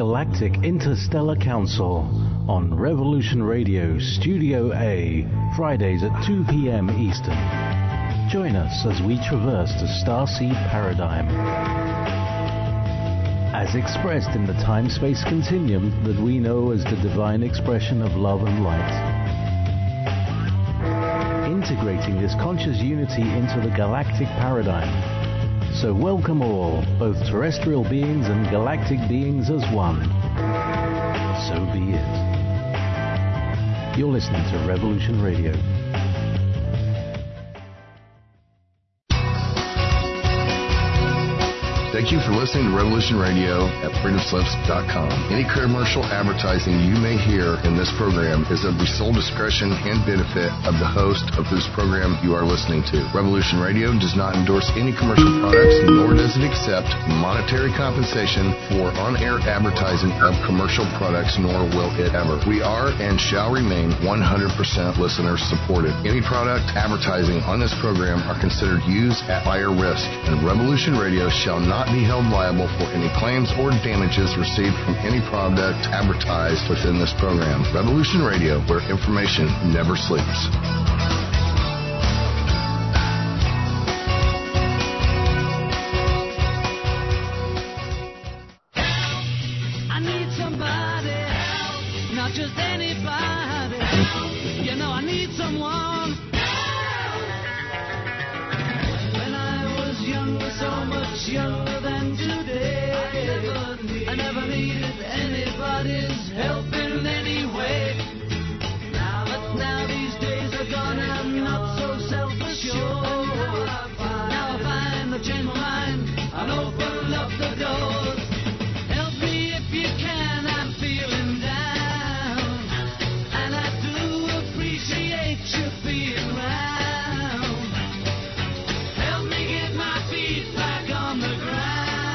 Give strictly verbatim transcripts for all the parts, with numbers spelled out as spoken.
Galactic Interstellar Council on Revolution Radio Studio A, Fridays at two p.m. Eastern. Join us as we traverse the starseed paradigm, as expressed in the time-space continuum that we know as the divine expression of love and light. Integrating this conscious unity into the galactic paradigm. So welcome all, both terrestrial beings and galactic beings as one. So be it. You're listening to Revolution Radio. Thank you for listening to Revolution Radio at freedom slips dot com. Any commercial advertising you may hear in this program is of the sole discretion and benefit of the host of whose program you are listening to. Revolution Radio does not endorse any commercial products, nor does it accept monetary compensation for on-air advertising of commercial products, nor will it ever. We are and shall remain one hundred percent listener supported. Any product advertising on this program are considered used at higher risk, and Revolution Radio shall not be held liable for any claims or damages received from any product advertised within this program. Revolution Radio, where information never sleeps. I need somebody help, not just anybody. You know, I need someone. When I was younger, so much younger. I never needed anybody's help in any way. Now, but now these days are gone and I'm not so self-assured. Now I find I've changed my mind and opened up the doors. Help me if you can, I'm feeling down. And I do appreciate you being around. Help me get my feet back on the ground.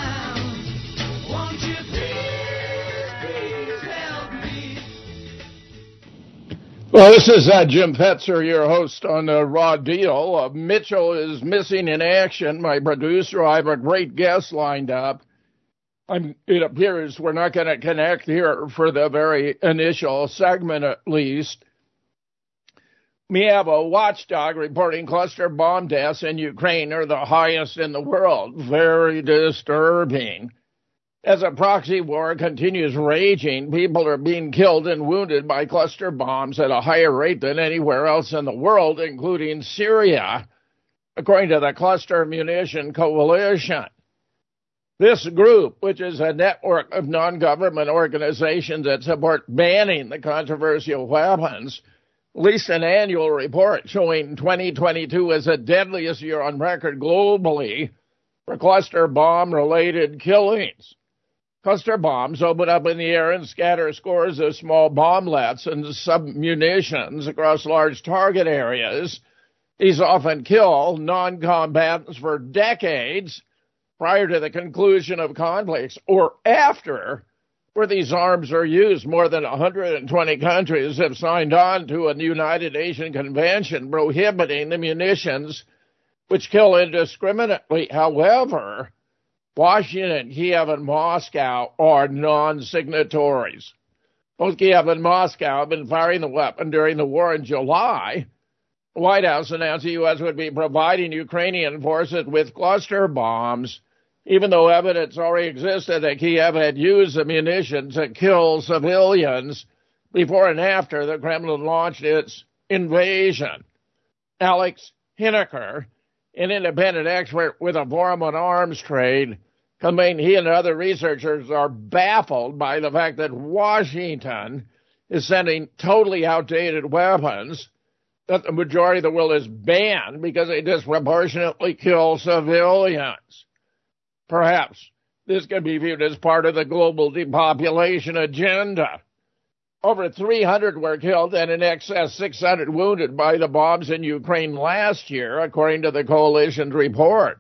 Well, this is uh, Jim Fetzer, your host on uh, Raw Deal. Uh, Mitchell is missing in action, my producer. I have a great guest lined up. I'm, it appears we're not going to connect here for the very initial segment, at least. We have a watchdog reporting cluster bomb deaths in Ukraine are the highest in the world. Very disturbing. As a proxy war continues raging, people are being killed and wounded by cluster bombs at a higher rate than anywhere else in the world, including Syria, according to the Cluster Munition Coalition. This group, which is a network of non-government organizations that support banning the controversial weapons, released an annual report showing twenty twenty-two as the deadliest year on record globally for cluster bomb-related killings. Cluster bombs open up in the air and scatter scores of small bomblets and submunitions across large target areas. These often kill non-combatants for decades prior to the conclusion of conflicts or after, where these arms are used. More than one hundred twenty countries have signed on to a United Nations Convention prohibiting the munitions which kill indiscriminately. However, Washington, Kiev, and Moscow are non-signatories. Both Kiev and Moscow have been firing the weapon during the war in July. The White House announced the U S would be providing Ukrainian forces with cluster bombs, even though evidence already existed that Kiev had used the munitions to kill civilians before and after the Kremlin launched its invasion. Alex Hineker, an independent expert with a forum on arms trade, claiming he and other researchers are baffled by the fact that Washington is sending totally outdated weapons that the majority of the world is banned because they disproportionately kill civilians. Perhaps this could be viewed as part of the global depopulation agenda. Over three hundred were killed and in excess six hundred wounded by the bombs in Ukraine last year, according to the coalition's report.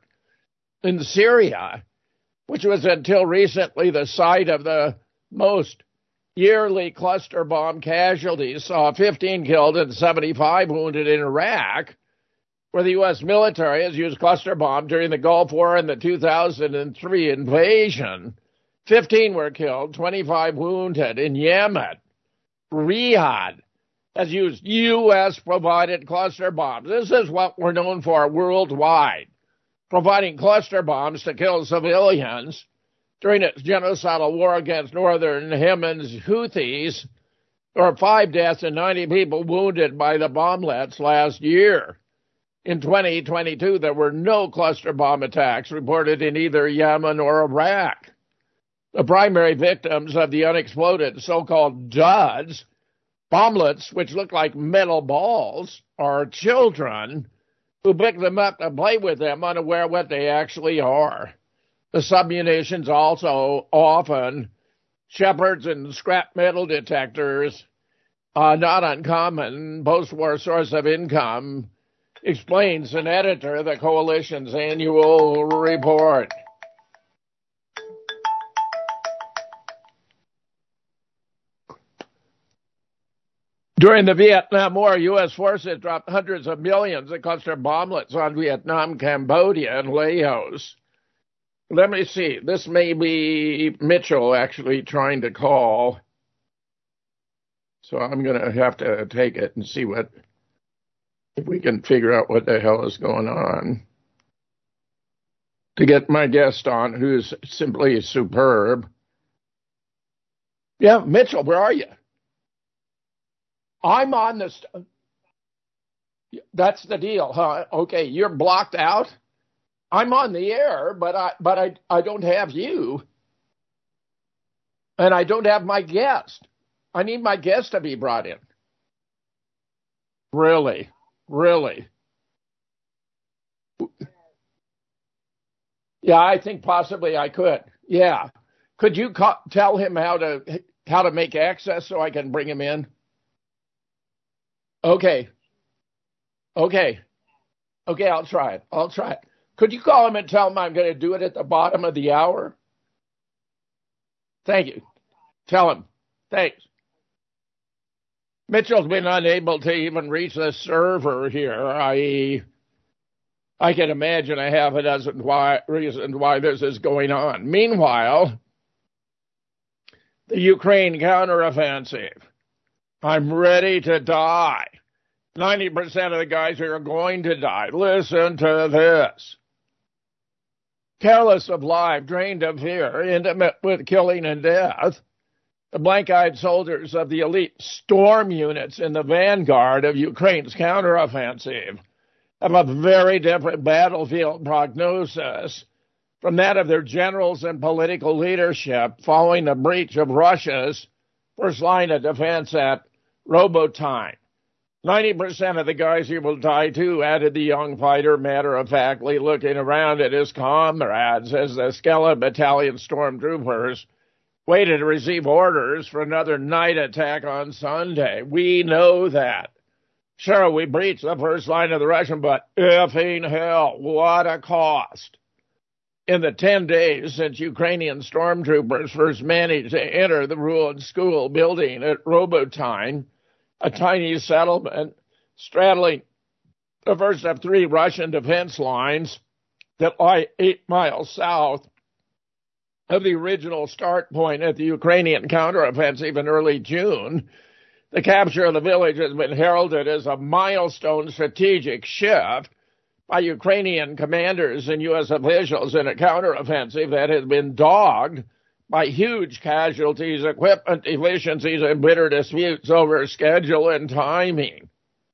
In Syria, which was until recently the site of the most yearly cluster bomb casualties, saw fifteen killed and seventy-five wounded in Iraq, where the U S military has used cluster bombs during the Gulf War and the two thousand three invasion. fifteen were killed, twenty-five wounded. In Yemen, Riyadh has used U S-provided cluster bombs. This is what we're known for worldwide, providing cluster bombs to kill civilians during its genocidal war against northern Yemen's Houthis. There were five deaths and ninety people wounded by the bomblets last year. In twenty twenty-two, there were no cluster bomb attacks reported in either Yemen or Iraq. The primary victims of the unexploded so-called duds, bomblets, which look like metal balls, are children who pick them up to play with them, unaware what they actually are. The submunitions also often shepherds and scrap metal detectors, uh, not uncommon post-war source of income, explains an editor of the coalition's annual report. During the Vietnam War, U S forces dropped hundreds of millions of cluster bomblets on Vietnam, Cambodia, and Laos. Let me see. This may be Mitchell actually trying to call. So I'm going to have to take it and see what, if we can figure out what the hell is going on. To get my guest on, who's simply superb. Yeah, Mitchell, where are you? I'm on this. That's the deal, huh? Okay, you're blocked out. I'm on the air, but I but I I don't have you, and I don't have my guest. I need my guest to be brought in. Really, really. Yeah, I think possibly I could. Yeah, could you ca- tell him how to how to make access so I can bring him in? Okay. Okay. Okay, I'll try it. I'll try it. Could you call him and tell him I'm going to do it at the bottom of the hour? Thank you. Tell him. Thanks. Mitchell's been unable to even reach the server here. I I can imagine a half a dozen why, reasons why this is going on. Meanwhile, the Ukraine counteroffensive. I'm ready to die. ninety percent of the guys are going to die. Listen to this. Careless of life, drained of fear, intimate with killing and death, the blank-eyed soldiers of the elite storm units in the vanguard of Ukraine's counteroffensive have a very different battlefield prognosis from that of their generals and political leadership following the breach of Russia's first line of defense at Robotyne. ninety percent of the guys he will die too, added the young fighter, matter-of-factly looking around at his comrades as the Skella Battalion stormtroopers waited to receive orders for another night attack on Sunday. We know that. Sure, we breached the first line of the Russian, but effing hell, what a cost. In the ten days since Ukrainian stormtroopers first managed to enter the ruined school building at Robotyne, a tiny settlement straddling the first of three Russian defense lines that lie eight miles south of the original start point at the Ukrainian counteroffensive in early June, the capture of the village has been heralded as a milestone strategic shift by Ukrainian commanders and U S officials in a counteroffensive that has been dogged by huge casualties, equipment deficiencies, and bitter disputes over schedule and timing.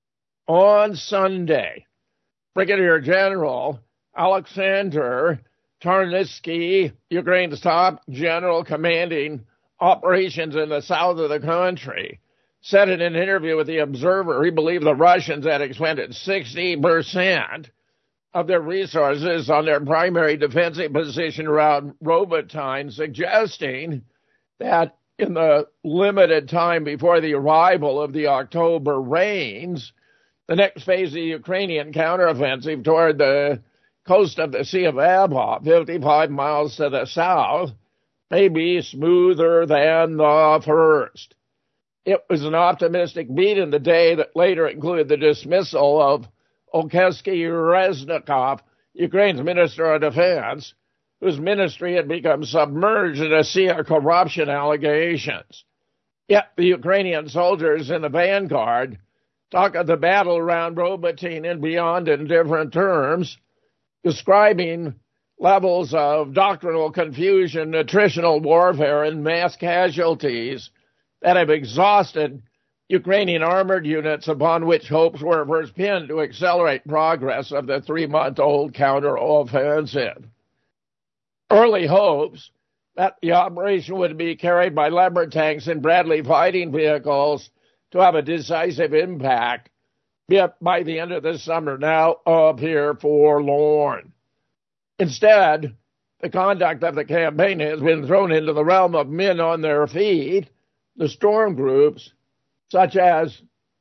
On Sunday, Brigadier General Alexander Tarnitsky, Ukraine's top general commanding operations in the south of the country, said in an interview with The Observer he believed the Russians had expended sixty percent of their resources on their primary defensive position around Robotyne, suggesting that in the limited time before the arrival of the October rains, the next phase of the Ukrainian counteroffensive toward the coast of the Sea of Azov, fifty-five miles to the south, may be smoother than the first. It was an optimistic beat in the day that later included the dismissal of Oleksiy Reznikov, Ukraine's Minister of Defense, whose ministry had become submerged in a sea of corruption allegations. Yet the Ukrainian soldiers in the vanguard talk of the battle around Robotyne and beyond in different terms, describing levels of doctrinal confusion, nutritional warfare, and mass casualties that have exhausted Ukrainian armored units upon which hopes were first pinned to accelerate progress of the three-month-old counteroffensive. Early hopes that the operation would be carried by Leopard tanks and Bradley fighting vehicles to have a decisive impact by the end of the summer now appear forlorn. Instead, the conduct of the campaign has been thrown into the realm of men on their feet, the storm groups, such as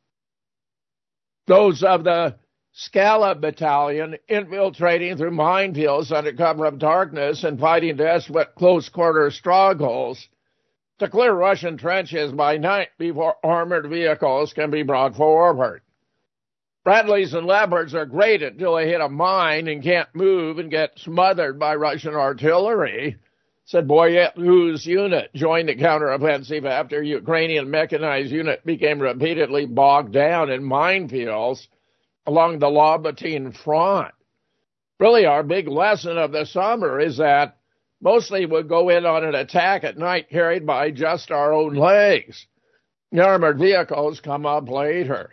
those of the Scala Battalion, infiltrating through minefields under cover of darkness and fighting desperate close-quarter strongholds to clear Russian trenches by night before armored vehicles can be brought forward. Bradleys and Leopards are great until they hit a mine and can't move and get smothered by Russian artillery, said Boyet, whose unit joined the counteroffensive after Ukrainian mechanized unit became repeatedly bogged down in minefields along the Robotyne front. Really, our big lesson of the summer is that mostly we'll go in on an attack at night carried by just our own legs. The armored vehicles come up later.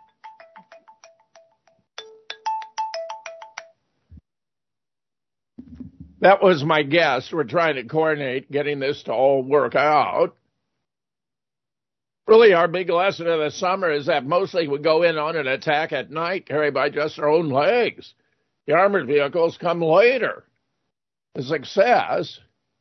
That was my guess. We're trying to coordinate getting this to all work out. Really, our big lesson of the summer is that mostly we go in on an attack at night carried by just our own legs. The armored vehicles come later. The success.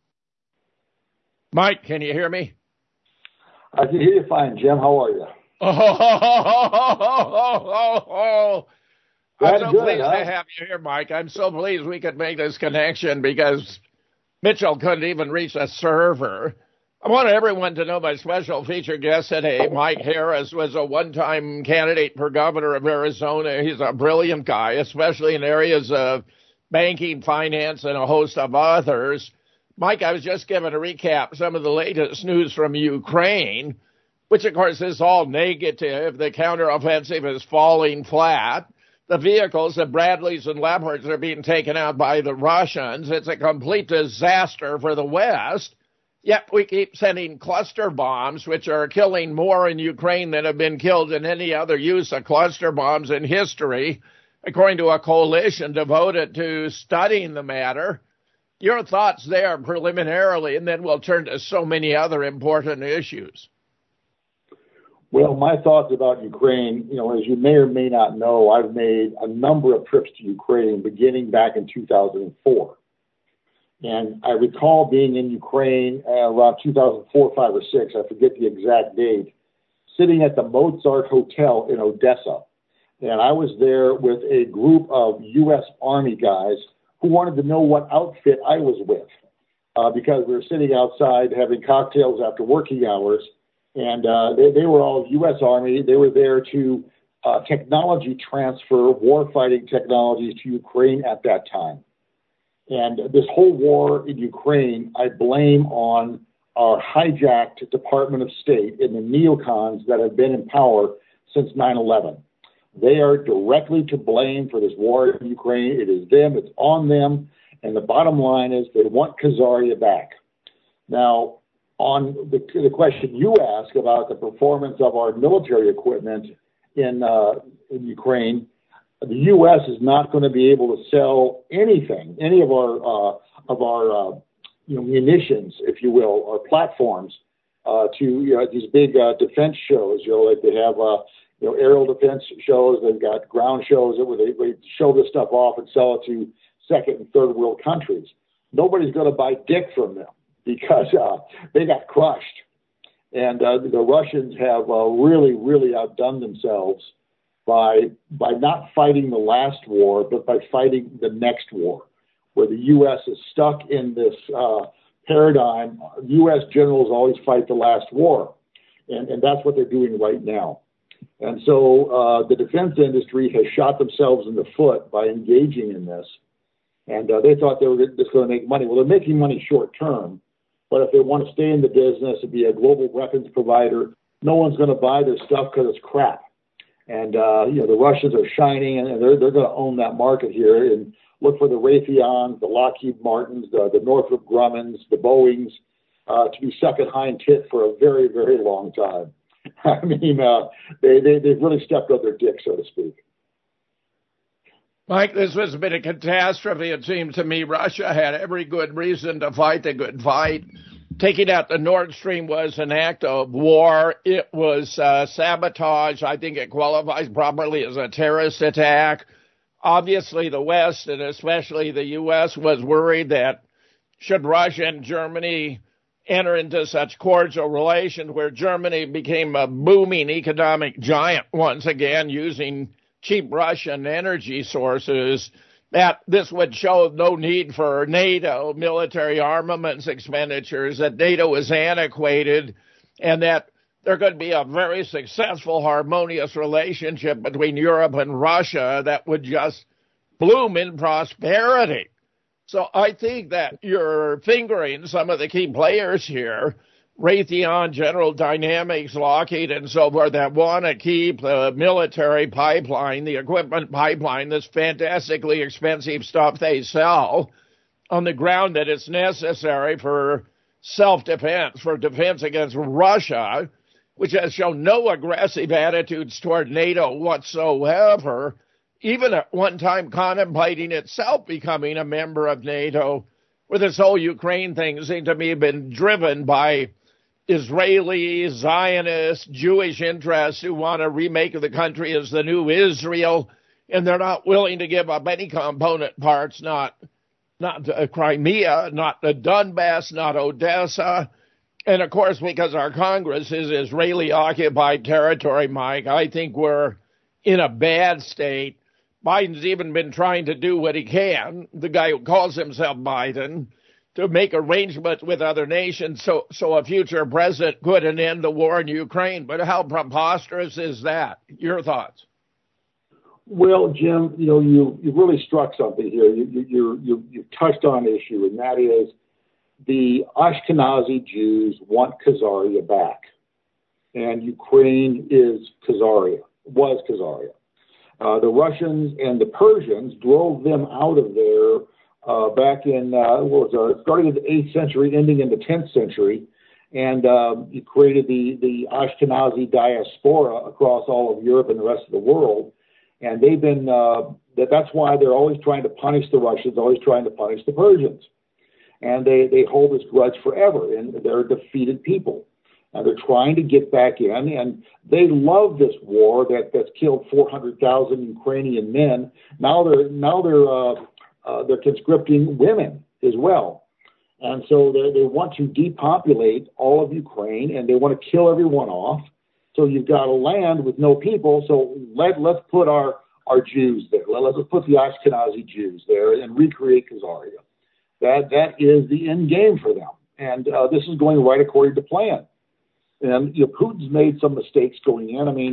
Mike, can you hear me? I can hear you fine, Jim. How are you? Oh, oh, oh, oh, oh, oh. I'm so good, pleased huh? to have you here, Mike. I'm so pleased we could make this connection because Mitchell couldn't even reach a server. I want everyone to know my special featured guest today, Mike Harris, was a one-time candidate for governor of Arizona. He's a brilliant guy, especially in areas of banking, finance, and a host of others. Mike, I was just given a recap some of the latest news from Ukraine, which, of course, is all negative. The counteroffensive is falling flat. The vehicles, the Bradleys and Leopards, are being taken out by the Russians. It's a complete disaster for the West. Yet we keep sending cluster bombs, which are killing more in Ukraine than have been killed in any other use of cluster bombs in history, according to a coalition devoted to studying the matter. Your thoughts there preliminarily, and then we'll turn to so many other important issues. Well, my thoughts about Ukraine, you know, as you may or may not know, I've made a number of trips to Ukraine beginning back in two thousand four. And I recall being in Ukraine uh, around two thousand four, five, or six, I forget the exact date, sitting at the Mozart Hotel in Odessa. And I was there with a group of U S Army guys who wanted to know what outfit I was with, uh, because we were sitting outside having cocktails after working hours. And uh, they, they were all U S Army. They were there to uh, technology transfer, warfighting technologies to Ukraine at that time. And this whole war in Ukraine, I blame on our hijacked Department of State and the neocons that have been in power since nine eleven. They are directly to blame for this war in Ukraine. It is them. It's on them. And the bottom line is they want Khazaria back. Now, on the, the question you ask about the performance of our military equipment in, uh, in Ukraine, the U S is not going to be able to sell anything, any of our uh, of our uh, you know munitions, if you will, or platforms uh, to you know, these big uh, defense shows. You know, like they have uh, you know aerial defense shows. They've got ground shows where they, they show this stuff off and sell it to second and third world countries. Nobody's going to buy dick from them because uh, they got crushed. And uh, the Russians have uh, really, really outdone themselves by by not fighting the last war, but by fighting the next war, where the U S is stuck in this uh, paradigm. U S generals always fight the last war, and, and that's what they're doing right now. And so uh, the defense industry has shot themselves in the foot by engaging in this. And uh, they thought they were just going to make money. Well, they're making money short term, but if they want to stay in the business and be a global weapons provider, no one's going to buy their stuff because it's crap. And, uh, you know, the Russians are shining, and they're, they're going to own that market here. And look for the Raytheons, the Lockheed Martins, the, the Northrop Grummons, the Boeings, uh, to be sucking hind tit for a very, very long time. I mean, uh, they, they, they've really stepped on their dick, so to speak. Mike, this was a bit of catastrophe. It seems to me Russia had every good reason to fight the good fight. Taking out the Nord Stream was an act of war. It was uh, sabotage. I think it qualifies properly as a terrorist attack. Obviously, the West, and especially the U S, was worried that should Russia and Germany enter into such cordial relations where Germany became a booming economic giant once again using cheap Russian energy sources, that this would show no need for NATO military armaments expenditures, that NATO is antiquated, and that there could be a very successful, harmonious relationship between Europe and Russia that would just bloom in prosperity. So I think that you're fingering some of the key players here, Raytheon, General Dynamics, Lockheed, and so forth, that want to keep the military pipeline, the equipment pipeline, this fantastically expensive stuff they sell, on the ground that it's necessary for self-defense, for defense against Russia, which has shown no aggressive attitudes toward NATO whatsoever, even at one time contemplating itself becoming a member of NATO, where this whole Ukraine thing seemed to me have been driven by Israeli, Zionist, Jewish interests who want to remake the country as the new Israel, and they're not willing to give up any component parts, not not uh, Crimea, not the Donbass, not Odessa. And, of course, because our Congress is Israeli-occupied territory, Mike, I think we're in a bad state. Biden's even been trying to do what he can, the guy who calls himself Biden, to make arrangements with other nations so, so a future president could end the war in Ukraine. But how preposterous is that? Your thoughts? Well, Jim, you know, you, you really struck something here. You, you, you, you, you touched on an issue, and that is the Ashkenazi Jews want Khazaria back. And Ukraine is Khazaria, was Khazaria. Uh, the Russians and the Persians drove them out of there Uh, back in, uh, what was it, starting in the eighth century, ending in the tenth century, and um, you created the, the Ashkenazi diaspora across all of Europe and the rest of the world. And they've been, uh, that, that's why they're always trying to punish the Russians, always trying to punish the Persians. And they, they hold this grudge forever, and they're defeated people. And they're trying to get back in, and they love this war that, that's killed four hundred thousand Ukrainian men. Now they're, now they're, uh, Uh, they're conscripting women as well. And so they, they want to depopulate all of Ukraine, and they want to kill everyone off. So you've got a land with no people, so let, let's put our, our Jews there. Let, let's put the Ashkenazi Jews there and recreate Khazaria. That, that is the end game for them. And uh, this is going right according to plan. And you know, Putin's made some mistakes going in. I mean,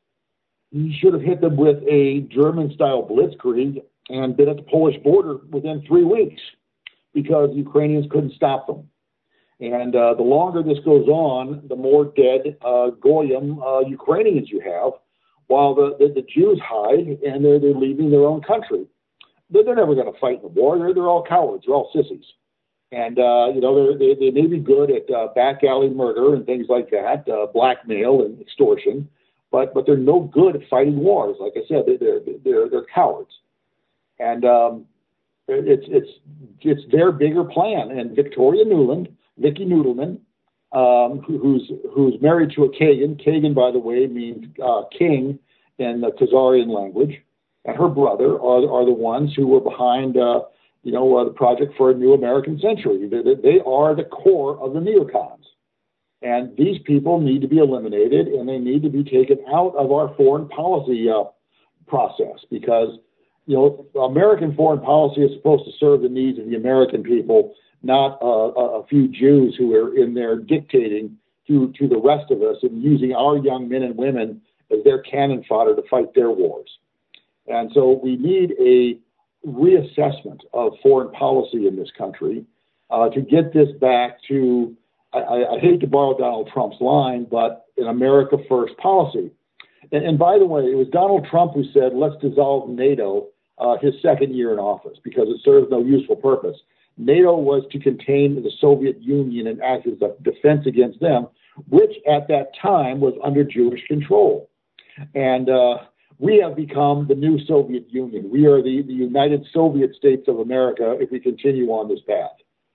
he should have hit them with a German-style blitzkrieg and been at the Polish border within three weeks because Ukrainians couldn't stop them. And uh, the longer this goes on, the more dead uh, Goyim uh, Ukrainians you have, while the, the, the Jews hide and they're, they're leaving their own country. They're, they're never going to fight in the war. They're, they're all cowards. They're all sissies. And, uh, you know, they they may be good at uh, back alley murder and things like that, uh, blackmail and extortion, but but they're no good at fighting wars. Like I said, they're, they're, they're, they're cowards. And um, it's it's it's their bigger plan. And Victoria Nuland, Vicky Noodleman, um, who, who's who's married to a Kagan. Kagan, by the way, means uh, king in the Khazarian language. And her brother are are the ones who were behind, uh, you know, uh, the Project for a New American Century. They, they are the core of the neocons. And these people need to be eliminated, and they need to be taken out of our foreign policy uh, process because, you know, American foreign policy is supposed to serve the needs of the American people, not uh, a few Jews who are in there dictating to, to the rest of us and using our young men and women as their cannon fodder to fight their wars. And so we need a reassessment of foreign policy in this country uh, to get this back to, I, I hate to borrow Donald Trump's line, but an America first policy. And, and by the way, it was Donald Trump who said, let's dissolve NATO uh, his second year in office because it serves no useful purpose. NATO was to contain the Soviet Union and act as a defense against them, which at that time was under Jewish control. And uh, we have become the new Soviet Union. We are the, the United Soviet States of America if we continue on this path.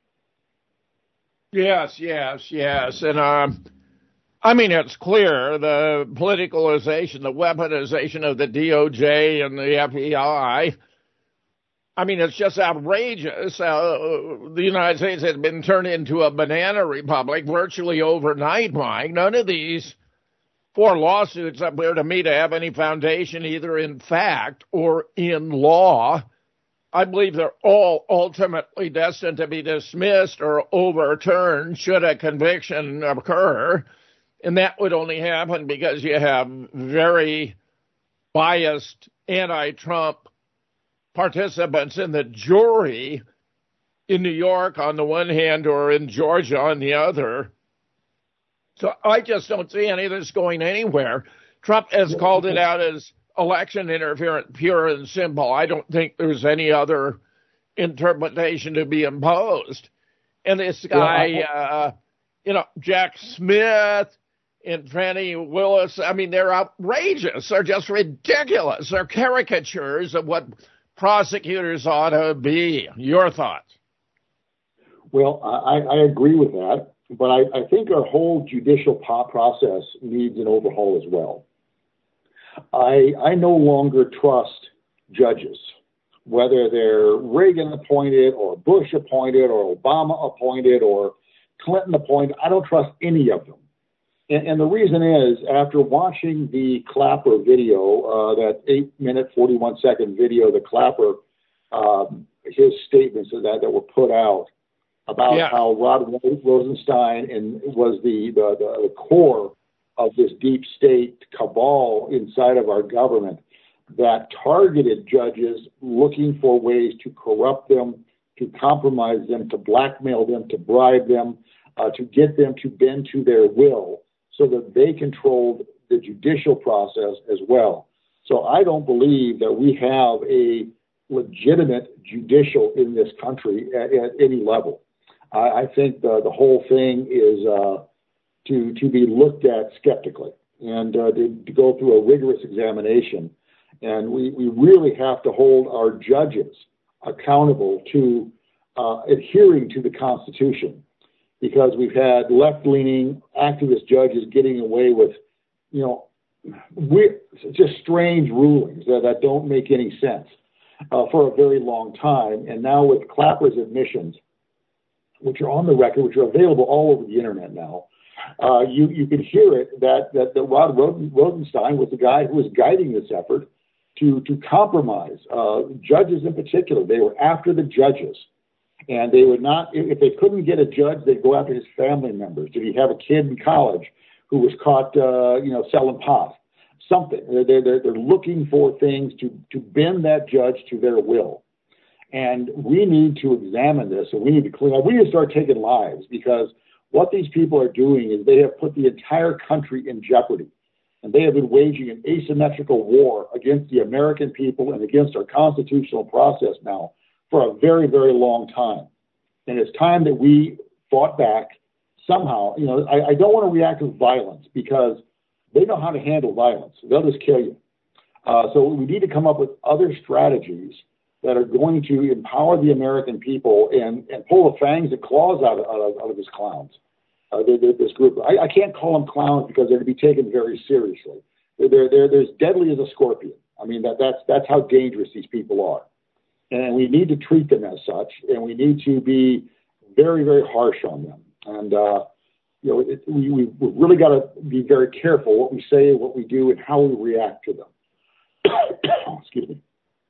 Yes, yes, yes. And um, I mean, it's clear the politicalization, the weaponization of the D O J and the F B I. I mean, it's just outrageous. Uh, the United States has been turned into a banana republic virtually overnight, Mike. None of these four lawsuits appear to me to have any foundation either in fact or in law. I believe they're all ultimately destined to be dismissed or overturned should a conviction occur. And that would only happen because you have very biased anti-Trump participants in the jury in New York on the one hand or in Georgia on the other. So I just don't see any of this going anywhere. Trump has called it out as election interference, pure and simple. I don't think there's any other interpretation to be imposed. And this guy, uh, you know, Jack Smith and Fannie Willis, I mean, they're outrageous. They're just ridiculous. They're caricatures of what prosecutors ought to be. Your thoughts? Well, I, I agree with that, but I, I think our whole judicial process needs an overhaul as well. I, I no longer trust judges, whether they're Reagan appointed or Bush appointed or Obama appointed or Clinton appointed. I don't trust any of them. And, and the reason is, after watching the Clapper video, uh, that eight minute, forty-one second video, the Clapper, um, his statements that, that were put out about yeah. how Rod Rosenstein and was the, the, the, the core of this deep state cabal inside of our government that targeted judges looking for ways to corrupt them, to compromise them, to blackmail them, to bribe them, uh, to get them to bend to their will so that they controlled the judicial process as well. So I don't believe that we have a legitimate judicial in this country at, at any level. I, I think the, the whole thing is uh, to, to be looked at skeptically and uh, to, to go through a rigorous examination. And we, we really have to hold our judges accountable to uh, adhering to the Constitution, because we've had left-leaning activist judges getting away with, you know, weird, just strange rulings that, that don't make any sense uh, for a very long time. And now with Clapper's admissions, which are on the record, which are available all over the internet now, uh, you, you can hear it that, that, that Rod Rosenstein was the guy who was guiding this effort to, to compromise uh, judges in particular. They were after the judges. And they would not, if they couldn't get a judge, they'd go after his family members. Did he have a kid in college who was caught, uh, you know, selling pot? Something. They're, they're, they're looking for things to, to bend that judge to their will. And we need to examine this, and we need to clean up. We need to start taking lives, because what these people are doing is they have put the entire country in jeopardy. And they have been waging an asymmetrical war against the American people and against our constitutional process now for a very, very long time. And it's time that we fought back somehow. You know, I, I don't want to react with violence, because they know how to handle violence. They'll just kill you. Uh, so we need to come up with other strategies that are going to empower the American people and, and pull the fangs and claws out of, out of, out of these clowns, uh, they're, they're, this group. I, I can't call them clowns because they're to be taken very seriously. They're, they're, they're, they're as deadly as a scorpion. I mean, that, that's, that's how dangerous these people are. And we need to treat them as such, and we need to be very, very harsh on them. And, uh, you know, it, we, we, we've really got to be very careful what we say, what we do, and how we react to them. Excuse me.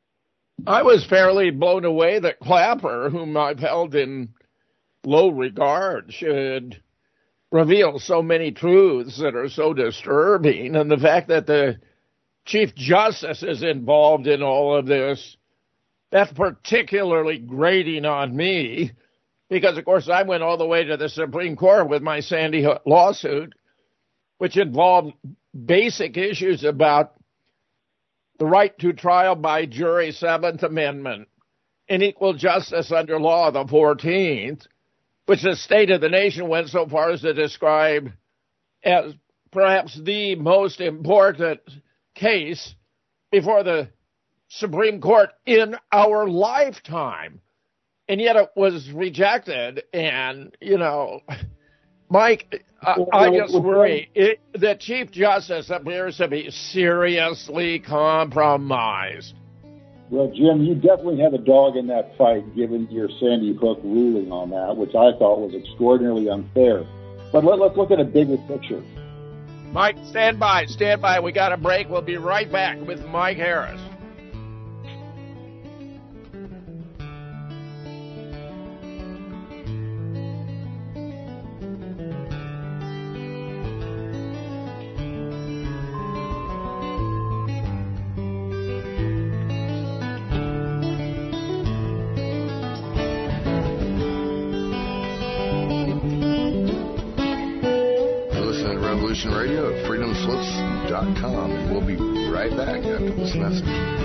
I was fairly blown away that Clapper, whom I've held in low regard, should reveal so many truths that are so disturbing. And the fact that the Chief Justice is involved in all of this, That's particularly grating on me because, of course, I went all the way to the Supreme Court with my Sandy Hook lawsuit, which involved basic issues about the right to trial by jury, Seventh Amendment, and equal justice under law, the fourteenth, which the State of the Nation went so far as to describe as perhaps the most important case before the Supreme Court in our lifetime. And yet it was rejected. And, you know, Mike, I, I just worry it, the Chief Justice appears to be seriously compromised. Well, Jim, you definitely have a dog in that fight, given your Sandy Hook ruling on that, which I thought was extraordinarily unfair. But let, let's look at a bigger picture. Mike, stand by, stand by. We got a break. We'll be right back with Mike Harris. Radio at freedom slips dot com, and we'll be right back after this message.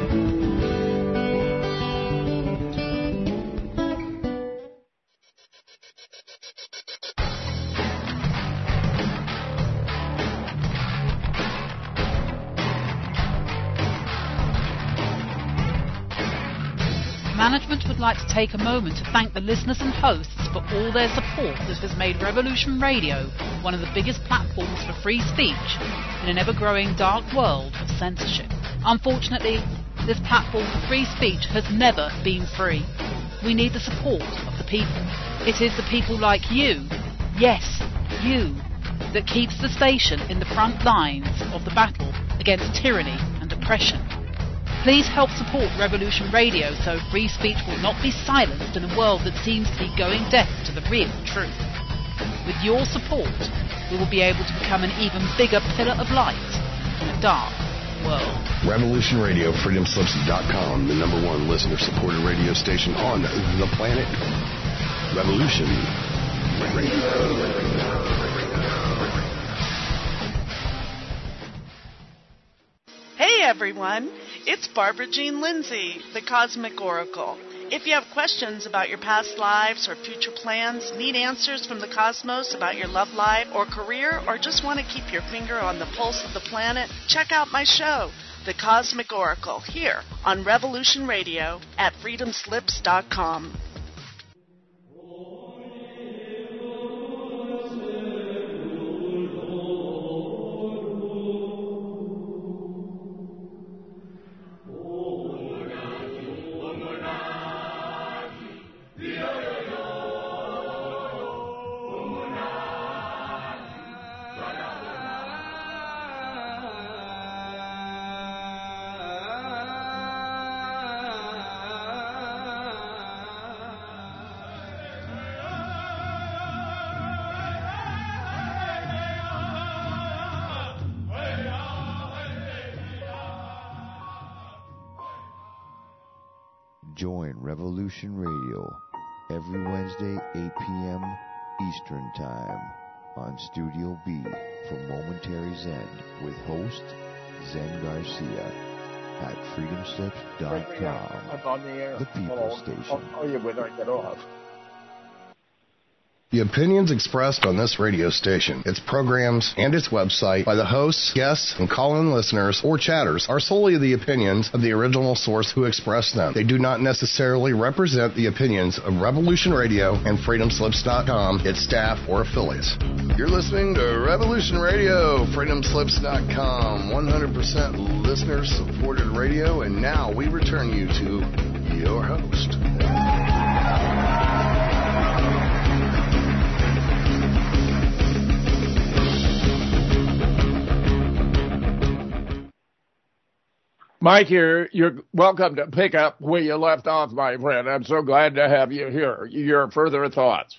Management would like to take a moment to thank the listeners and hosts for all their support that has made Revolution Radio one of the biggest platforms for free speech in an ever-growing dark world of censorship. Unfortunately, this platform for free speech has never been free. We need the support of the people. It is the people like you, yes, you, that keeps the station in the front lines of the battle against tyranny and oppression. Please help support Revolution Radio so free speech will not be silenced in a world that seems to be going deaf to the real truth. With your support, we will be able to become an even bigger pillar of light in a dark world. Revolution Radio, freedom slips dot com, the number one listener-supported radio station on the planet. Revolution Radio. Hey everyone, it's Barbara Jean Lindsay, the Cosmic Oracle. If you have questions about your past lives or future plans, need answers from the cosmos about your love life or career, or just want to keep your finger on the pulse of the planet, check out my show, The Cosmic Oracle, here on Revolution Radio at freedom slips dot com. Join Revolution Radio every Wednesday, eight p.m. Eastern Time on Studio B for Momentary Zen with host Zen Garcia at freedom slips dot com, I'm on the air. the People Hello. Station. I'll call you when I get off. The opinions expressed on this radio station, its programs, and its website by the hosts, guests, and call-in listeners or chatters are solely the opinions of the original source who expressed them. They do not necessarily represent the opinions of Revolution Radio and freedom slips dot com, its staff, or affiliates. You're listening to Revolution Radio, freedom slips dot com, one hundred percent listener-supported radio, and now we return you to your host. Mike, you're, you're welcome to pick up where you left off, my friend. I'm so glad to have you here. Your further thoughts?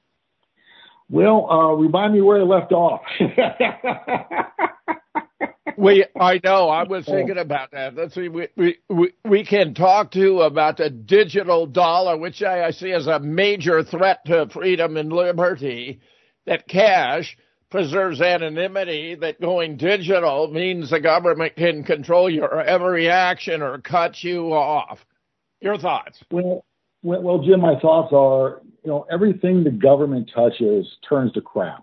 Well, uh, remind me where I left off. We, I know, I was thinking about that. Let's see, we, we, we, we can talk too about the digital dollar, which I, I see as a major threat to freedom and liberty, that cash preserves anonymity, that going digital means the government can control your every action or cut you off. Your thoughts? Well, well, well, Jim, my thoughts are, you know, everything the government touches turns to crap.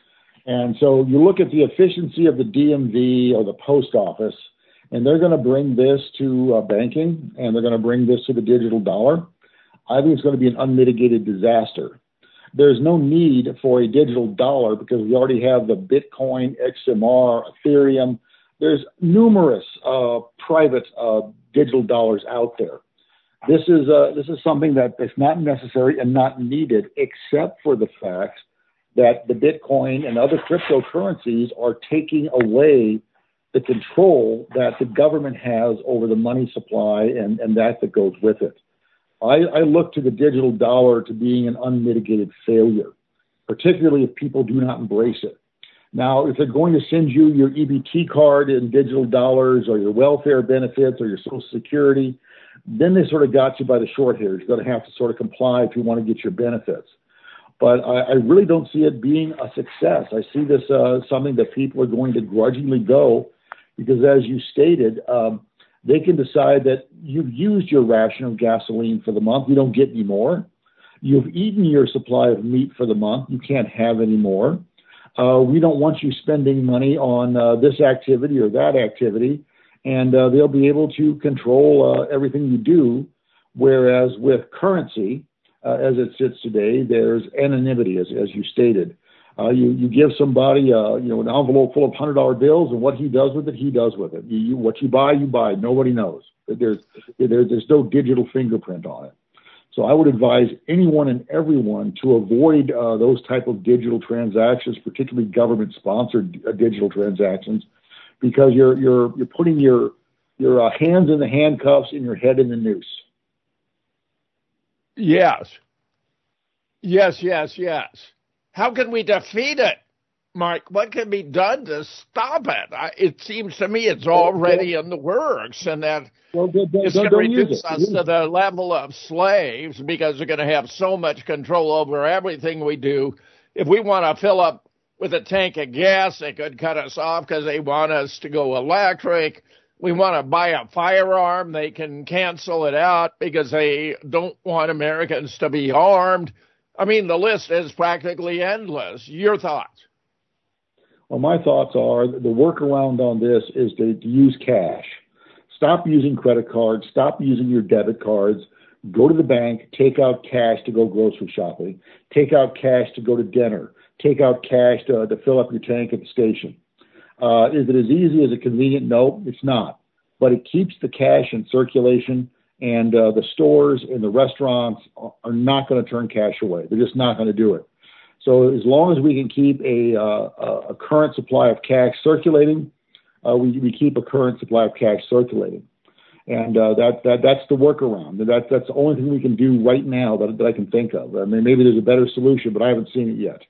And so you look at the efficiency of the D M V or the post office, and they're going to bring this to uh, banking, and they're going to bring this to the digital dollar. I think it's going to be an unmitigated disaster. There's no need for a digital dollar because we already have the Bitcoin, X M R, Ethereum. There's numerous uh, private uh, digital dollars out there. This is uh, this is something that is not necessary and not needed, except for the fact that the Bitcoin and other cryptocurrencies are taking away the control that the government has over the money supply and, and that that goes with it. I, I look to the digital dollar to being an unmitigated failure, particularly if people do not embrace it. Now, if they're going to send you your E B T card in digital dollars or your welfare benefits or your Social Security, then they sort of got you by the short hairs. You're going to have to sort of comply if you want to get your benefits. But I, I really don't see it being a success. I see this uh, something that people are going to grudgingly go because, as you stated, um, they can decide that you've used your ration of gasoline for the month. You don't get any more. You've eaten your supply of meat for the month. You can't have any more. Uh, we don't want you spending money on uh, this activity or that activity. And uh, they'll be able to control uh, everything you do. Whereas with currency, uh, as it sits today, there's anonymity, as, as you stated. Uh, you, you give somebody uh, you know, an envelope full of one hundred dollar bills, and what he does with it, he does with it. You, you, what you buy, you buy. Nobody knows. There's, there, there's no digital fingerprint on it. So I would advise anyone and everyone to avoid uh, those type of digital transactions, particularly government-sponsored uh, digital transactions, because you're you're you're putting your your uh, hands in the handcuffs and your head in the noose. Yes. Yes, yes, yes. How can we defeat it, Mike? What can be done to stop it? I, it seems to me it's already in the works, and that well, don't, don't, it's going to reduce us it. to the level of slaves because they're going to have so much control over everything we do. If we want to fill up with a tank of gas, they could cut us off because they want us to go electric. We want to buy a firearm, they can cancel it out because they don't want Americans to be armed. I mean, the list is practically endless. Your thoughts? Well, my thoughts are the workaround on this is to, to use cash. Stop using credit cards. Stop using your debit cards. Go to the bank, take out cash to go grocery shopping. Take out cash to go to dinner. Take out cash to, to fill up your tank at the station. Uh, is it as easy as a convenient? No, it's not. But it keeps the cash in circulation, and uh, the stores and the restaurants are not going to turn cash away. They're just not going to do it. So as long as we can keep a, uh, a current supply of cash circulating, uh, we, we keep a current supply of cash circulating. And uh, that, that that's the workaround. That, that's the only thing we can do right now that, that I can think of. I mean, maybe there's a better solution, but I haven't seen it yet.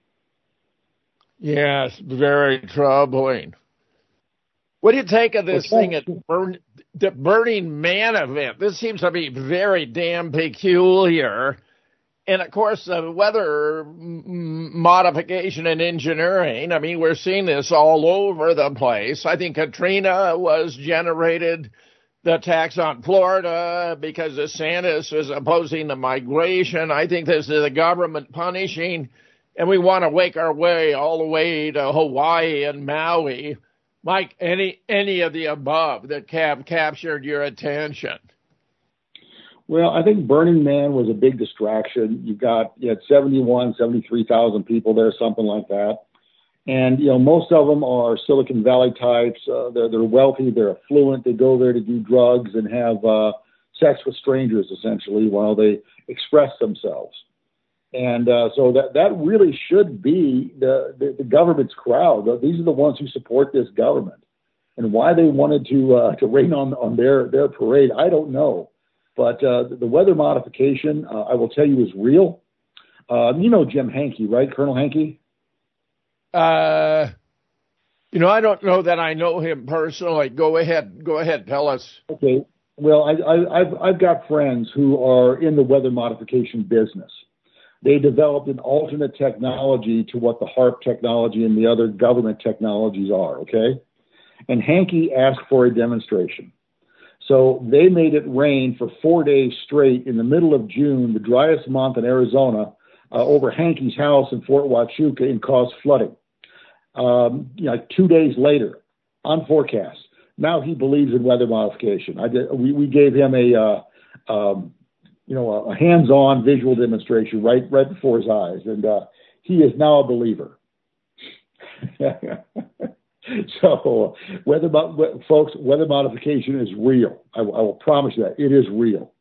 Yes, very troubling. What do you take of this thing at Burn, the Burning Man event? This seems to be very damn peculiar. And, of course, the weather modification and engineering, I mean, we're seeing this all over the place. I think Katrina was generated, the tax on Florida, because DeSantis is opposing the migration. I think this is the government punishing, and we want to wake our way all the way to Hawaii and Maui. Mike, any any of the above that have captured your attention? Well, I think Burning Man was a big distraction. You got you had seventy-one, seventy-three thousand people there, something like that. And, you know, most of them are Silicon Valley types. Uh, they're, they're wealthy. They're affluent. They go there to do drugs and have uh, sex with strangers, essentially, while they express themselves. And uh, so that, that really should be the, the, the government's crowd. These are the ones who support this government. And why they wanted to uh, to rain on, on their, their parade, I don't know. But uh, the weather modification, uh, I will tell you, is real. Uh, you know Jim Hankey, right, Colonel Hankey? Uh, You know, I don't know that I know him personally. Go ahead. Go ahead. Tell us. Okay. Well, I, I, I've, I've got friends who are in the weather modification business. They developed an alternate technology to what the HAARP technology and the other government technologies are, okay? And Hankey asked for a demonstration. So they made it rain for four days straight in the middle of June, the driest month in Arizona, uh, over Hankey's house in Fort Huachuca, and caused flooding. Um, you know, like two days later, on forecast. Now he believes in weather modification. I did, we, we gave him a, uh, um, you know, a, a hands-on visual demonstration right, right before his eyes, and uh, he is now a believer. So, weather, folks, weather modification is real. I, I will promise you that it is real.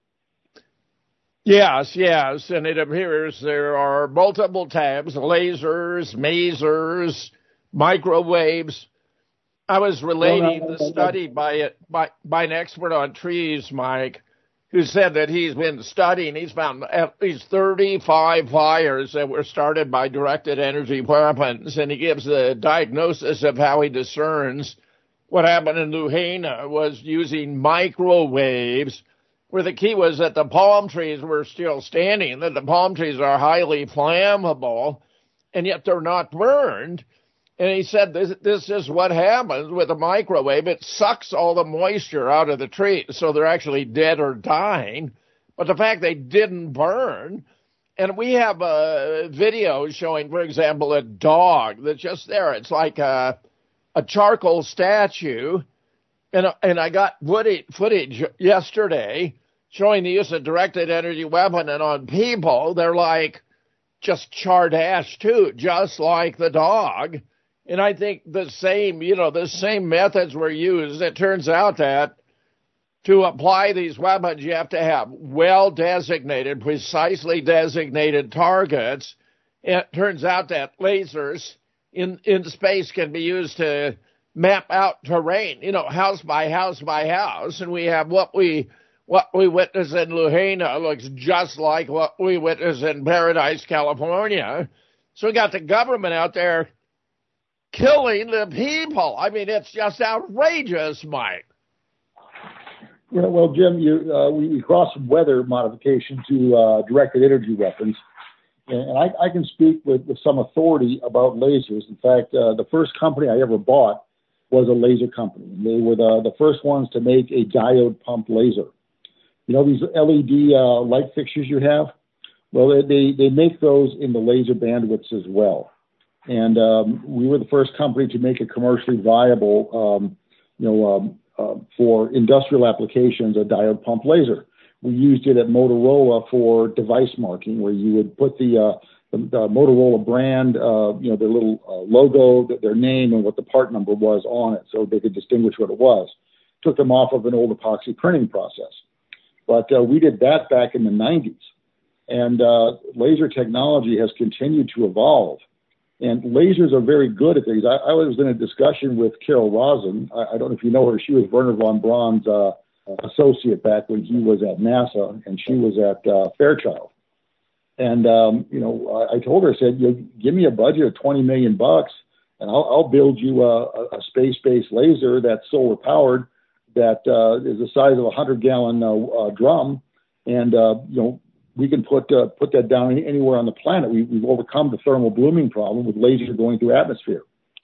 Yes, yes, and it appears there are multiple tabs: lasers, masers, microwaves. I was relating well, no, the study by, by by an expert on trees, Mike, who said that he's been studying. He's found at least thirty-five fires that were started by directed energy weapons, and he gives the diagnosis of how he discerns what happened in Lahaina was using microwaves, where the key was that the palm trees were still standing, that the palm trees are highly flammable, and yet they're not burned. And he said this, this is what happens with a microwave. It sucks all the moisture out of the tree, so they're actually dead or dying. But the fact they didn't burn, and we have a video showing, for example, a dog that's just there. It's like a, a charcoal statue. And, and I got footage, footage yesterday showing the use of directed energy weapon, and on people, they're like just charred ash too, just like the dog. And I think the same, you know, the same methods were used. It turns out that to apply these weapons, you have to have well-designated, precisely designated targets. It turns out that lasers in, in space can be used to map out terrain, you know, house by house by house. And we have what we what we witness in Lahaina looks just like what we witness in Paradise, California. So we got the government out there killing the people. I mean, it's just outrageous, Mike. Yeah, well, Jim, you, uh, we, we crossed from weather modification to uh, directed energy weapons. And I, I can speak with, with some authority about lasers. In fact, uh, the first company I ever bought was a laser company. They were the, the first ones to make a diode pump laser. You know these L E D uh, light fixtures you have? Well, they, they make those in the laser bandwidths as well. And um, we were the first company to make a commercially viable, um, you know, um, uh, for industrial applications, a diode pump laser. We used it at Motorola for device marking, where you would put the, uh, the, the Motorola brand, uh, you know, their little uh, logo, their name, and what the part number was on it, so they could distinguish what it was. Took them off of an old epoxy printing process. But uh, we did that back in the nineties. And uh, laser technology has continued to evolve. And lasers are very good at these. I, I was in a discussion with Carol Rosen. I, I don't know if you know her. She was Werner von Braun's uh, associate back when he was at NASA, and she was at uh, Fairchild. And, um, you know, I, I told her, I said, you know, give me a budget of twenty million bucks, and I'll, I'll build you a, a space-based laser that's solar-powered, that uh, is the size of a hundred-gallon uh, uh, drum, and, uh, you know, we can put uh, put that down anywhere on the planet. We, we've overcome the thermal blooming problem with lasers going through atmosphere.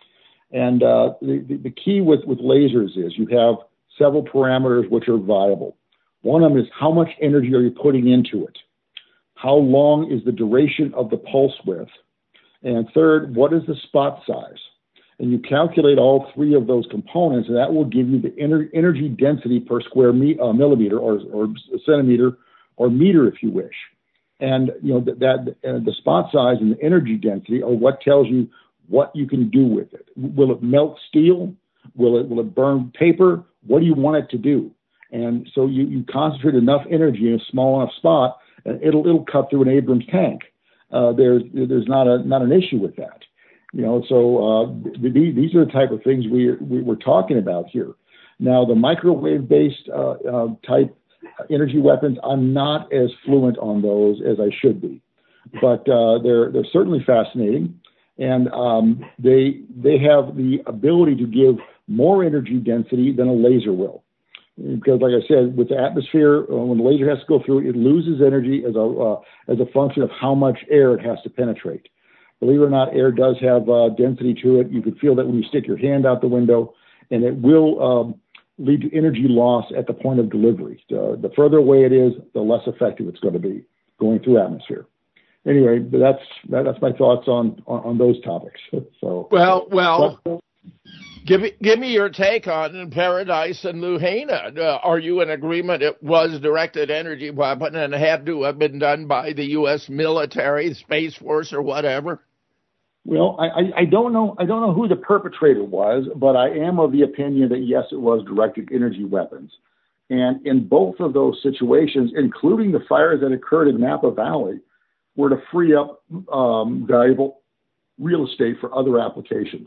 And uh, the, the key with, with lasers is you have several parameters which are viable. One of them is how much energy are you putting into it? How long is the duration of the pulse width? And third, what is the spot size? And you calculate all three of those components, and that will give you the ener- energy density per square me- uh, millimeter or, or centimeter or meter, if you wish. And, you know, that, that uh, the spot size and the energy density are what tells you what you can do with it. Will it melt steel? Will it, will it burn paper? What do you want it to do? And so you, you concentrate enough energy in a small enough spot, and it'll, it'll cut through an Abrams tank. Uh, there's, there's not a, not an issue with that. You know, so uh, th- these are the type of things we, we, we're talking about here. Now, the microwave-based uh, uh, type energy weapons, I'm not as fluent on those as I should be, but uh, they're they're certainly fascinating. And um, they they have the ability to give more energy density than a laser will. Because, like I said, with the atmosphere, uh, when the laser has to go through, it loses energy as a uh, as a function of how much air it has to penetrate. Believe it or not, air does have uh, density to it. You can feel that when you stick your hand out the window, and it will um, lead to energy loss at the point of delivery. Uh, the further away it is, the less effective it's going to be going through atmosphere. Anyway, that's that, that's my thoughts on, on, on those topics. So well, well, but, give me give me your take on Paradise and Lahaina. Uh, are you in agreement it was directed energy weapon and had to have been done by the U S military, Space Force, or whatever? Well, I, I don't know. I don't know who the perpetrator was, but I am of the opinion that yes, it was directed energy weapons. And in both of those situations, including the fires that occurred in Napa Valley, were to free up um, valuable real estate for other applications.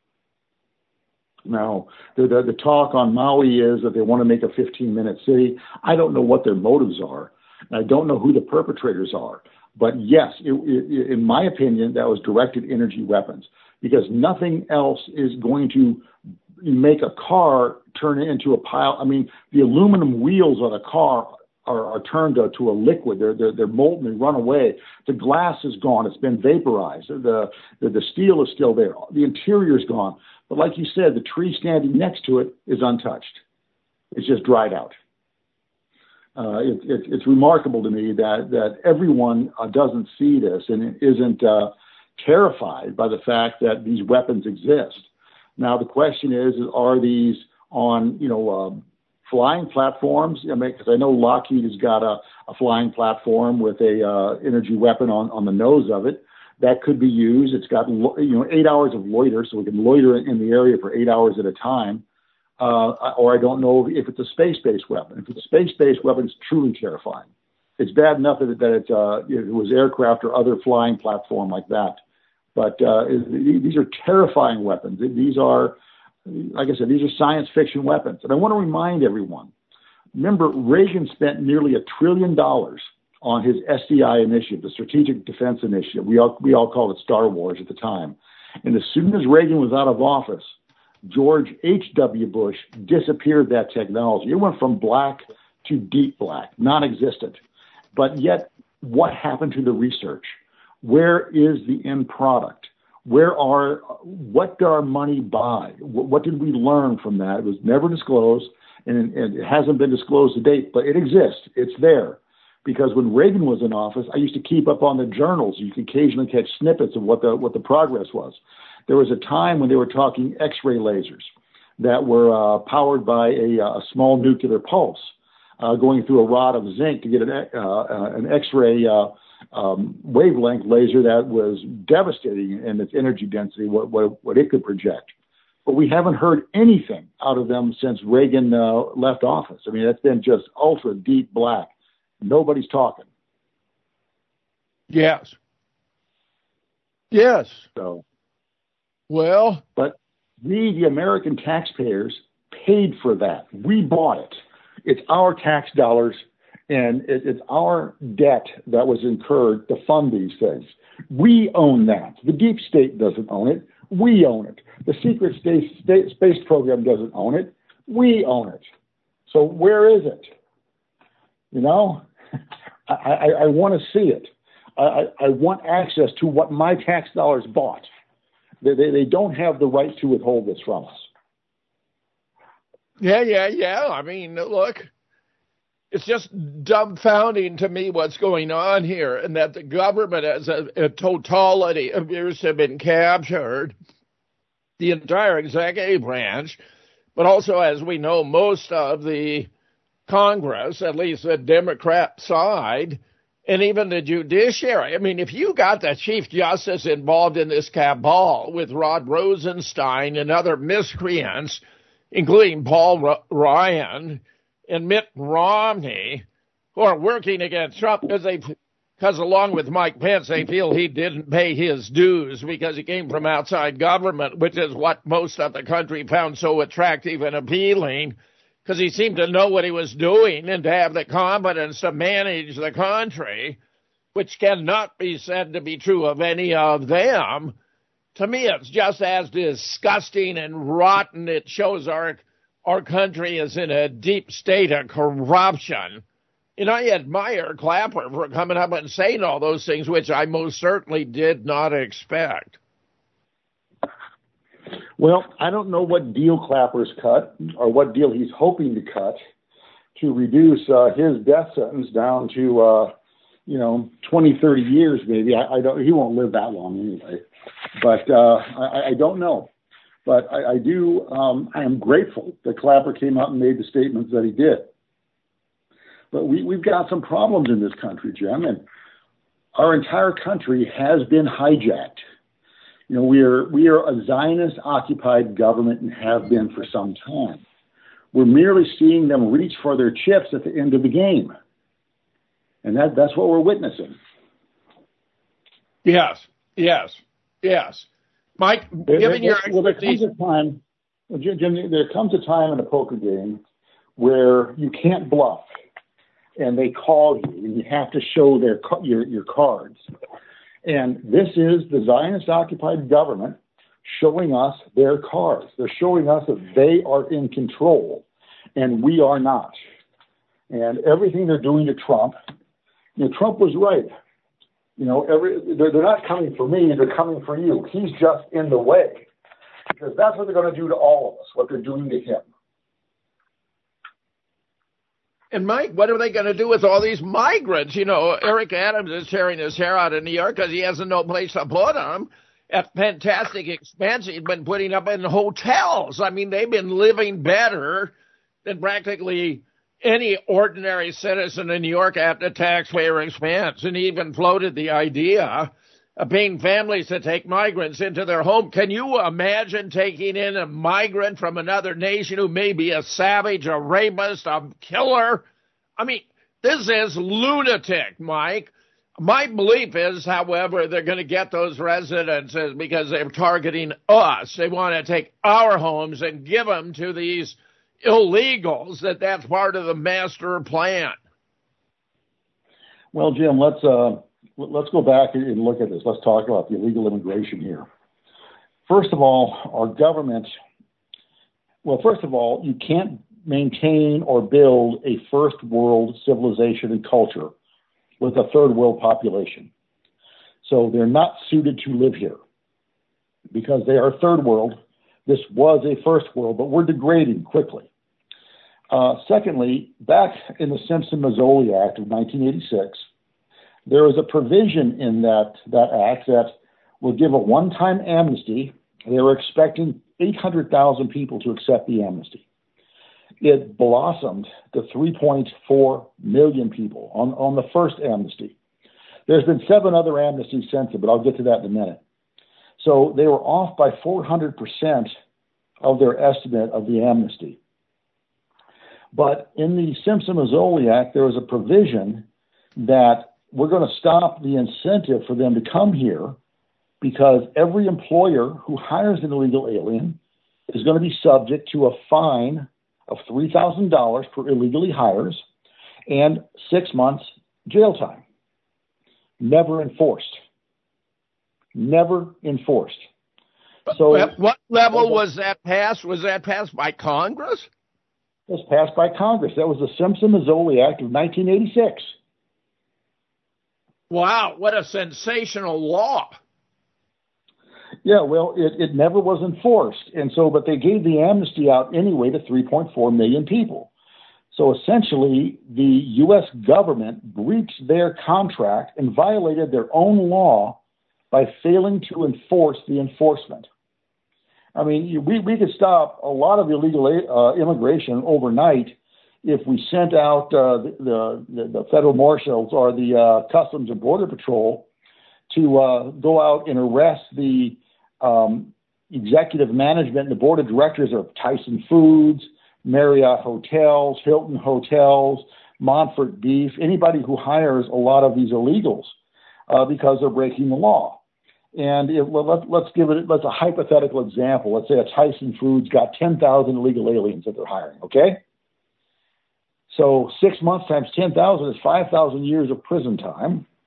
Now, the, the, the talk on Maui is that they want to make a fifteen-minute city. I don't know what their motives are. I don't know who the perpetrators are. But yes, it, it, in my opinion, that was directed energy weapons, because nothing else is going to make a car turn into a pile. I mean, the aluminum wheels on a car are, are turned to, to a liquid. They're, they're, they're molten. They run away. The glass is gone. It's been vaporized. The, the, the steel is still there. The interior is gone. But like you said, the tree standing next to it is untouched. It's just dried out. Uh, it, it, it's remarkable to me that, that everyone uh, doesn't see this and isn't uh, terrified by the fact that these weapons exist. Now, the question is, are these on, you know, uh, flying platforms? I mean, because I know Lockheed has got a, a flying platform with a uh, energy weapon on, on the nose of it. That could be used. It's got, you know, eight hours of loiter, so we can loiter in the area for eight hours at a time. Uh, or I don't know if it's a space-based weapon. If it's a space-based weapon, it's truly terrifying. It's bad enough that, that it, uh, it was aircraft or other flying platform like that. But uh, these are terrifying weapons. These are, like I said, these are science fiction weapons. And I want to remind everyone, remember, Reagan spent nearly a trillion dollars on his S D I initiative, the Strategic Defense Initiative. We all, we all called it Star Wars at the time. And as soon as Reagan was out of office, George H W Bush disappeared that technology. It went from black to deep black, non-existent. But yet, what happened to the research? Where is the end product? Where are, what did our money buy? What, what did we learn from that? It was never disclosed, and, and it hasn't been disclosed to date, but it exists. It's there. Because when Reagan was in office, I used to keep up on the journals. You could occasionally catch snippets of what the what the progress was. There was a time when they were talking X-ray lasers that were uh, powered by a, a small nuclear pulse uh, going through a rod of zinc to get an, uh, an X-ray uh, um, wavelength laser that was devastating in its energy density, what, what, what it could project. But we haven't heard anything out of them since Reagan uh, left office. I mean, that's been just ultra deep black. Nobody's talking. Yes. Yes. So, well, but we, the American taxpayers, paid for that. We bought it. It's our tax dollars, and it, it's our debt that was incurred to fund these things. We own that. The deep state doesn't own it. We own it. The secret space, space program doesn't own it. We own it. So where is it? You know? I, I, I want to see it. I, I want access to what my tax dollars bought. They, they, they don't have the right to withhold this from us. Yeah, yeah, yeah. I mean, look, it's just dumbfounding to me what's going on here, and that the government as a, a totality appears to have been captured, the entire executive branch, but also, as we know, most of the Congress, at least the Democrat side, and even the judiciary. I mean, if you got the Chief Justice involved in this cabal with Rod Rosenstein and other miscreants, including Paul Ryan and Mitt Romney, who are working against Trump because they, because along with Mike Pence, they feel he didn't pay his dues because he came from outside government, which is what most of the country found so attractive and appealing, because he seemed to know what he was doing and to have the competence to manage the country, which cannot be said to be true of any of them. to me, it's just as disgusting and rotten. It shows our our country is in a deep state of corruption. And I admire Clapper for coming up and saying all those things, which I most certainly did not expect. Well, I don't know what deal Clapper's cut or what deal he's hoping to cut to reduce uh, his death sentence down to, uh, you know, twenty, thirty years maybe. I, I don't. He won't live that long anyway. But uh, I, I don't know. But I, I do. Um, I am grateful that Clapper came out and made the statements that he did. But we, we've got some problems in this country, Jim, and our entire country has been hijacked. You know, we are we are a Zionist-occupied government and have been for some time. We're merely seeing them reach for their chips at the end of the game, and that that's what we're witnessing. Yes, yes, yes. Mike, there, given there, your well, there comes a time, Jim, Jim, there comes a time in a poker game where you can't bluff, and they call you, and you have to show their your your cards. And this is the Zionist-occupied government showing us their cards. They're showing us that they are in control, and we are not. And everything they're doing to Trump, you know, Trump was right. You know, every they're, they're not coming for me, they're coming for you. He's just in the way, because that's what they're going to do to all of us, what they're doing to him. And, Mike, what are they going to do with all these migrants? You know, Eric Adams is tearing his hair out in New York because he has no place to put them. At fantastic expense, he's been putting up in hotels. I mean, they've been living better than practically any ordinary citizen in New York at the taxpayer expense. And he even floated the idea of paying families to take migrants into their home. Can you imagine taking in a migrant from another nation who may be a savage, a rapist, a killer? I mean, this is lunatic, Mike. My belief is, however, they're going to get those residences because they're targeting us. They want to take our homes and give them to these illegals, that that's part of the master plan. Well, Jim, let's uh, let's go back and look at this. Let's talk about the illegal immigration here. First of all, our government, well, first of all, you can't maintain or build a first world civilization and culture with a third world population. So they're not suited to live here because they are third world. This was a first world, but we're degrading quickly. Uh, secondly, back in the Simpson-Mazzoli Act of nineteen eighty-six, there was a provision in that, that act that will give a one-time amnesty. They were expecting eight hundred thousand people to accept the amnesty. It blossomed to three point four million people on, on the first amnesty. There's been seven other amnesties since then, but I'll get to that in a minute. So they were off by four hundred percent of their estimate of the amnesty. But in the Simpson-Mazzoli Act, there was a provision that we're going to stop the incentive for them to come here because every employer who hires an illegal alien is going to be subject to a fine of three thousand dollars per illegally hires and six months jail time. Never enforced. Never enforced. So, at what level was that passed? Was that passed by Congress? It was passed by Congress. That was the Simpson-Mazzoli Act of nineteen eighty-six. Wow, what a sensational law. Yeah, well, it, it never was enforced. And so, but they gave the amnesty out anyway to three point four million people. So essentially, the U S government breached their contract and violated their own law by failing to enforce the enforcement. I mean, we, we could stop a lot of illegal uh, immigration overnight if we sent out uh, the, the, the federal marshals or the uh, Customs and Border Patrol to uh, go out and arrest the um, executive management and the board of directors of Tyson Foods, Marriott Hotels, Hilton Hotels, Montfort Beef, anybody who hires a lot of these illegals uh, because they're breaking the law. And if, let, let's give it, let's a hypothetical example. Let's say a Tyson Foods got ten thousand illegal aliens that they're hiring, okay? So six months times ten thousand is five thousand years of prison time.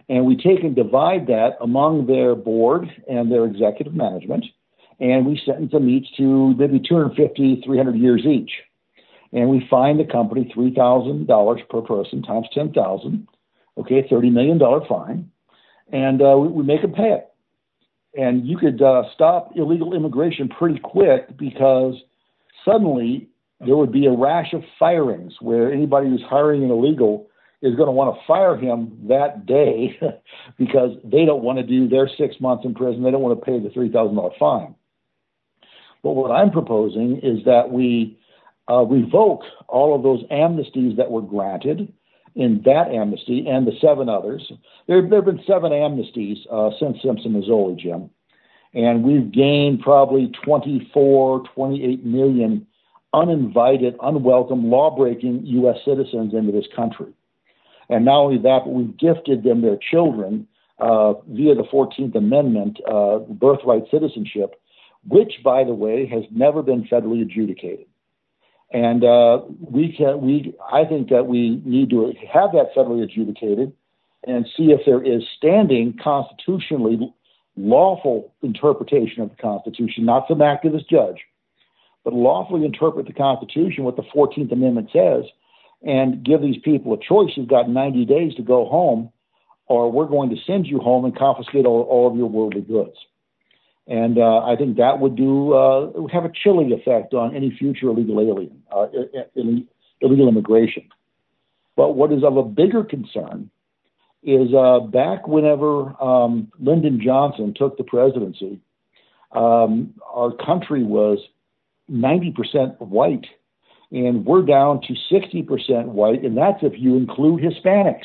And we take and divide that among their board and their executive management, and we sentence them each to maybe two hundred fifty, three hundred years each. And we fine the company three thousand dollars per person times ten thousand, okay, thirty million dollars fine, and uh, we, we make them pay it. And you could uh, stop illegal immigration pretty quick, because suddenly there would be a rash of firings where anybody who's hiring an illegal is going to want to fire him that day because they don't want to do their six months in prison. They don't want to pay the three thousand dollars fine. But what I'm proposing is that we uh, revoke all of those amnesties that were granted in that amnesty and the seven others. There, there have been seven amnesties uh, since Simpson-Mazzoli, Jim. And we've gained probably twenty-four, twenty-eight million uninvited, unwelcome, law-breaking U S citizens into this country. And not only that, but we've gifted them their children uh, via the fourteenth Amendment, uh, birthright citizenship, which, by the way, has never been federally adjudicated. And uh, we can, we, I think that we need to have that federally adjudicated and see if there is standing constitutionally lawful interpretation of the Constitution, not some activist judge, but lawfully interpret the Constitution, what the fourteenth Amendment says, and give these people a choice. You've got ninety days to go home, or we're going to send you home and confiscate all, all of your worldly goods. And uh, I think that would do uh, would have a chilling effect on any future illegal alien, uh, illegal immigration. But what is of a bigger concern is uh, back whenever um, Lyndon Johnson took the presidency, um, our country was ninety percent white, and we're down to sixty percent white, and that's if you include Hispanics.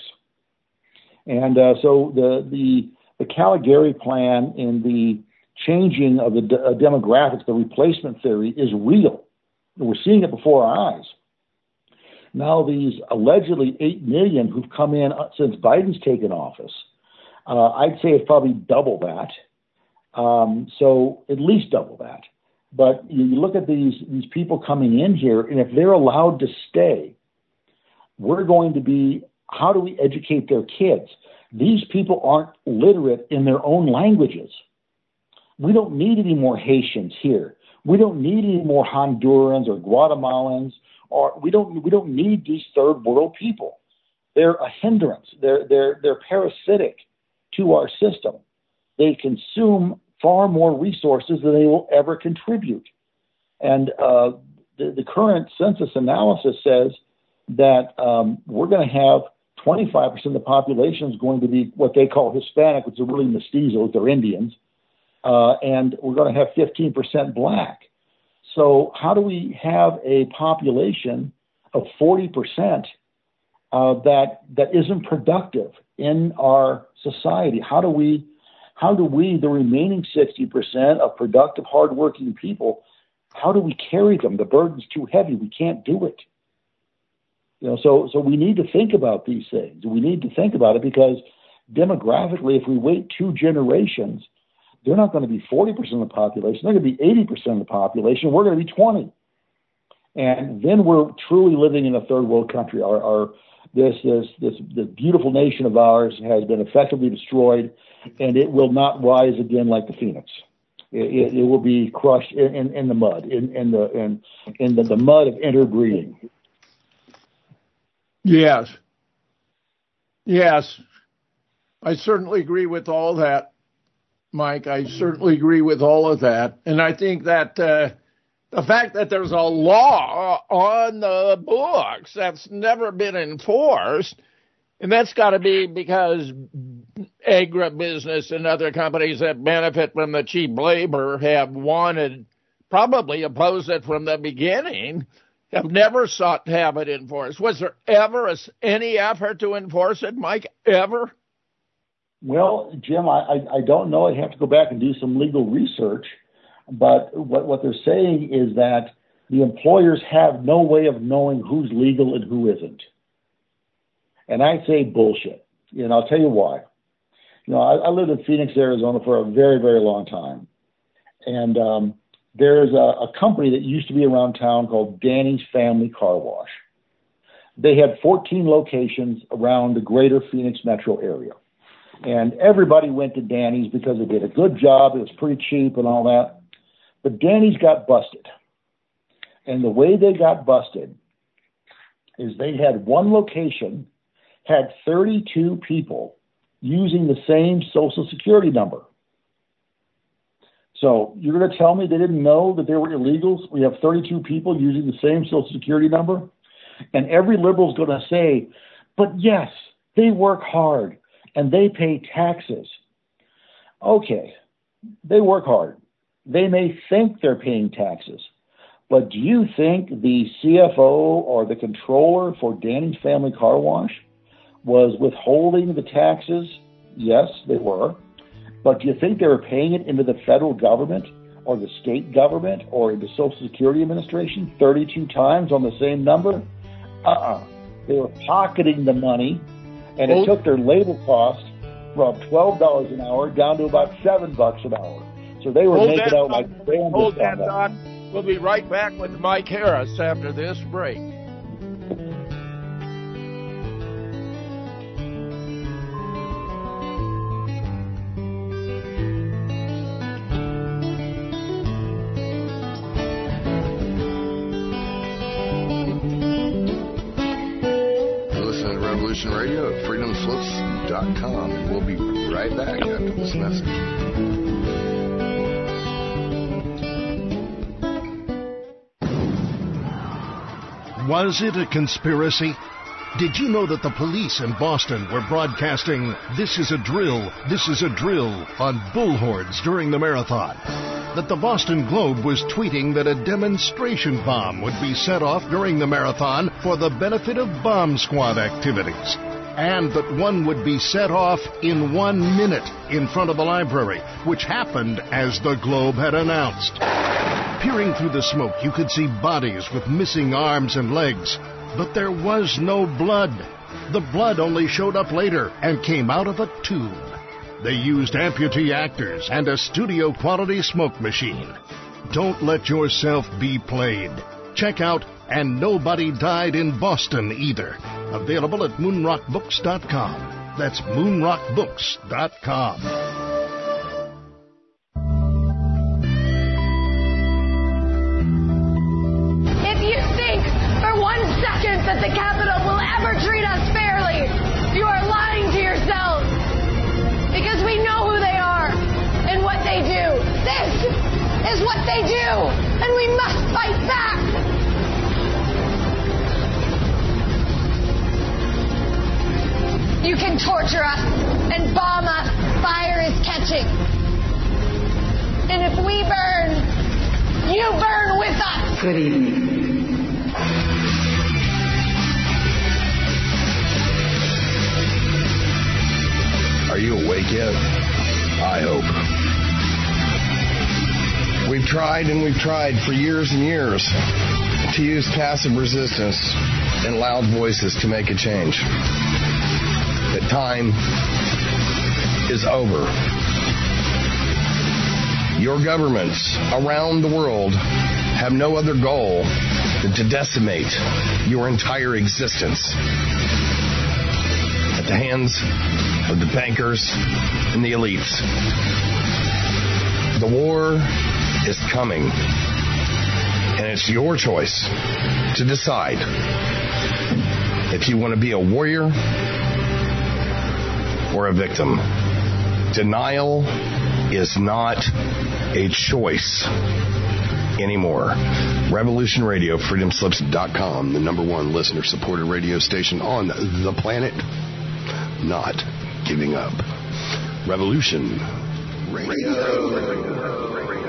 And uh, so the the the Calgary plan and the changing of the de- uh, demographics, the replacement theory, is real. We're seeing it before our eyes. Now these allegedly eight million who've come in since Biden's taken office, uh, I'd say it's probably double that. Um, so at least double that. But you look at these, these people coming in here, and if they're allowed to stay, we're going to be, how do we educate their kids? These people aren't literate in their own languages. We don't need any more Haitians here. We don't need any more Hondurans or Guatemalans, or we don't we don't need these third world people. They're a hindrance. They're they're they're parasitic to our system. They consume far more resources than they will ever contribute. And uh, the, the current census analysis says that um, we're going to have twenty-five percent of the population is going to be what they call Hispanic, which are really mestizos, they're Indians. Uh, and we're going to have fifteen percent black. So how do we have a population of forty percent uh, that that isn't productive in our society? How do we, how do we, the remaining sixty percent of productive, hardworking people, how do we carry them? The burden's too heavy. We can't do it. You know, so so we need to think about these things. We need to think about it because demographically, if we wait two generations, they're not going to be forty percent of the population. They're going to be eighty percent of the population. We're going to be twenty. And then we're truly living in a third world country. Our, our this, this, this, this beautiful nation of ours has been effectively destroyed, and it will not rise again like the phoenix. It, it, it will be crushed in, in, in the mud, in, in the in, in the, the mud of interbreeding. Yes. Yes. I certainly agree with all that, Mike. I certainly agree with all of that. And I think that uh, the fact that there's a law on the books that's never been enforced, and that's got to be because agribusiness and other companies that benefit from the cheap labor have wanted, probably opposed it from the beginning, have never sought to have it enforced. Was there ever a, any effort to enforce it, Mike, ever? Well, Jim, I, I, I don't know. I'd have to go back and do some legal research. But what, what they're saying is that the employers have no way of knowing who's legal and who isn't. And I say bullshit. And I'll tell you why. You know, I, I lived in Phoenix, Arizona for a very, very long time. And um, there's a, a company that used to be around town called Danny's Family Car Wash. They had fourteen locations around the greater Phoenix metro area. And everybody went to Danny's because they did a good job. It was pretty cheap and all that. But Danny's got busted. And the way they got busted is they had one location, had thirty-two people using the same Social Security number. So you're going to tell me they didn't know that they were illegals? We have thirty-two people using the same Social Security number? And every liberal is going to say, but yes, they work hard and they pay taxes. Okay, they work hard. They may think they're paying taxes. But do you think the C F O or the controller for Danny's Family Car Wash was withholding the taxes? Yes, they were. But do you think they were paying it into the federal government or the state government or into Social Security Administration thirty-two times on the same number? Uh-uh. They were pocketing the money, and it took their labor cost from twelve dollars an hour down to about seven bucks an hour. So they were Hold making that, out like bandits. Hold that, on that. Don. We'll be right back with Mike Harris after this break. Listen to Revolution Radio at freedom slips dot com, and we'll be right back after this message. Was it a conspiracy? Did you know that the police in Boston were broadcasting, "This is a drill, this is a drill," on bullhorns during the marathon? That the Boston Globe was tweeting that a demonstration bomb would be set off during the marathon for the benefit of bomb squad activities? And that one would be set off in one minute in front of the library, which happened as the Globe had announced. Peering through the smoke, you could see bodies with missing arms and legs, but there was no blood. The blood only showed up later and came out of a tube. They used amputee actors and a studio-quality smoke machine. Don't let yourself be played. Check out And Nobody Died in Boston Either. Available at moon rock books dot com. That's moon rock books dot com. If you think for one second that the Capitol will ever treat us fairly, you are lying to yourselves. Because we know who they are and what they do. This is what they do, and we must fight back. You can torture us and bomb us. Fire is catching. And if we burn, you burn with us. Good evening. Are you awake yet? I hope. We've tried and we've tried for years and years to use passive resistance and loud voices to make a change. The time is over. Your governments around the world have no other goal than to decimate your entire existence at the hands of the bankers and the elites. The war is coming, and it's your choice to decide if you want to be a warrior or a victim. Denial is not a choice anymore. Revolution Radio, freedom slips dot com, the number one listener-supported radio station on the planet. Not giving up. Revolution Radio.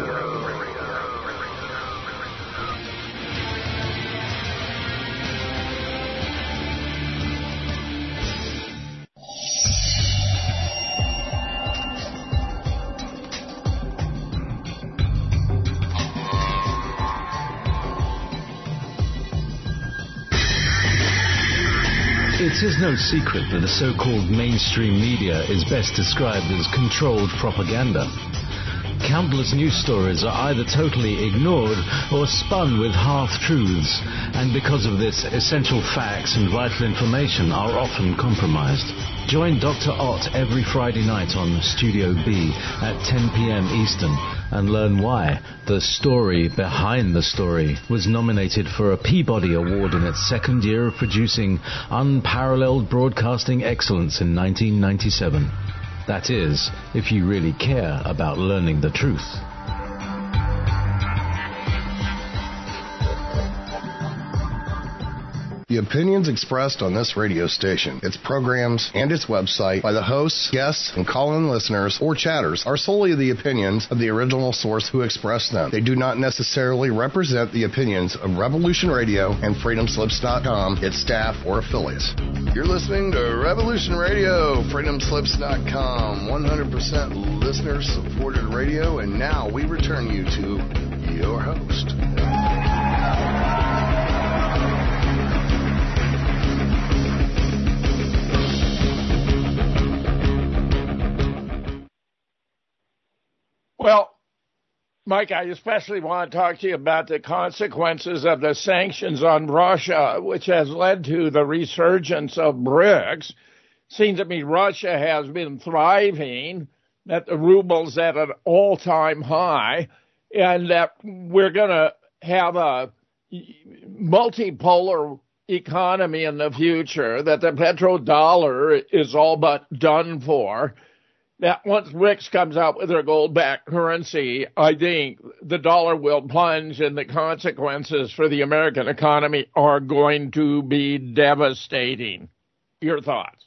It is no secret that the so-called mainstream media is best described as controlled propaganda. Countless news stories are either totally ignored or spun with half-truths, and because of this, essential facts and vital information are often compromised. Join Doctor Ott every Friday night on Studio B at ten p.m. Eastern and learn why The Story Behind the Story was nominated for a Peabody Award in its second year of producing unparalleled broadcasting excellence in nineteen ninety-seven. That is, if you really care about learning the truth. The opinions expressed on this radio station, its programs, and its website by the hosts, guests, and call-in listeners or chatters are solely the opinions of the original source who expressed them. They do not necessarily represent the opinions of Revolution Radio and freedom slips dot com, its staff, or affiliates. You're listening to Revolution Radio, freedom slips dot com, one hundred percent listener-supported radio, and now we return you to your host. Well, Mike, I especially want to talk to you about the consequences of the sanctions on Russia, which has led to the resurgence of BRICS. Seems to me Russia has been thriving, that the ruble's at an all-time high, and that we're going to have a multipolar economy in the future, that the petrodollar is all but done for. That once BRICS comes out with their gold-backed currency, I think the dollar will plunge and the consequences for the American economy are going to be devastating. Your thoughts?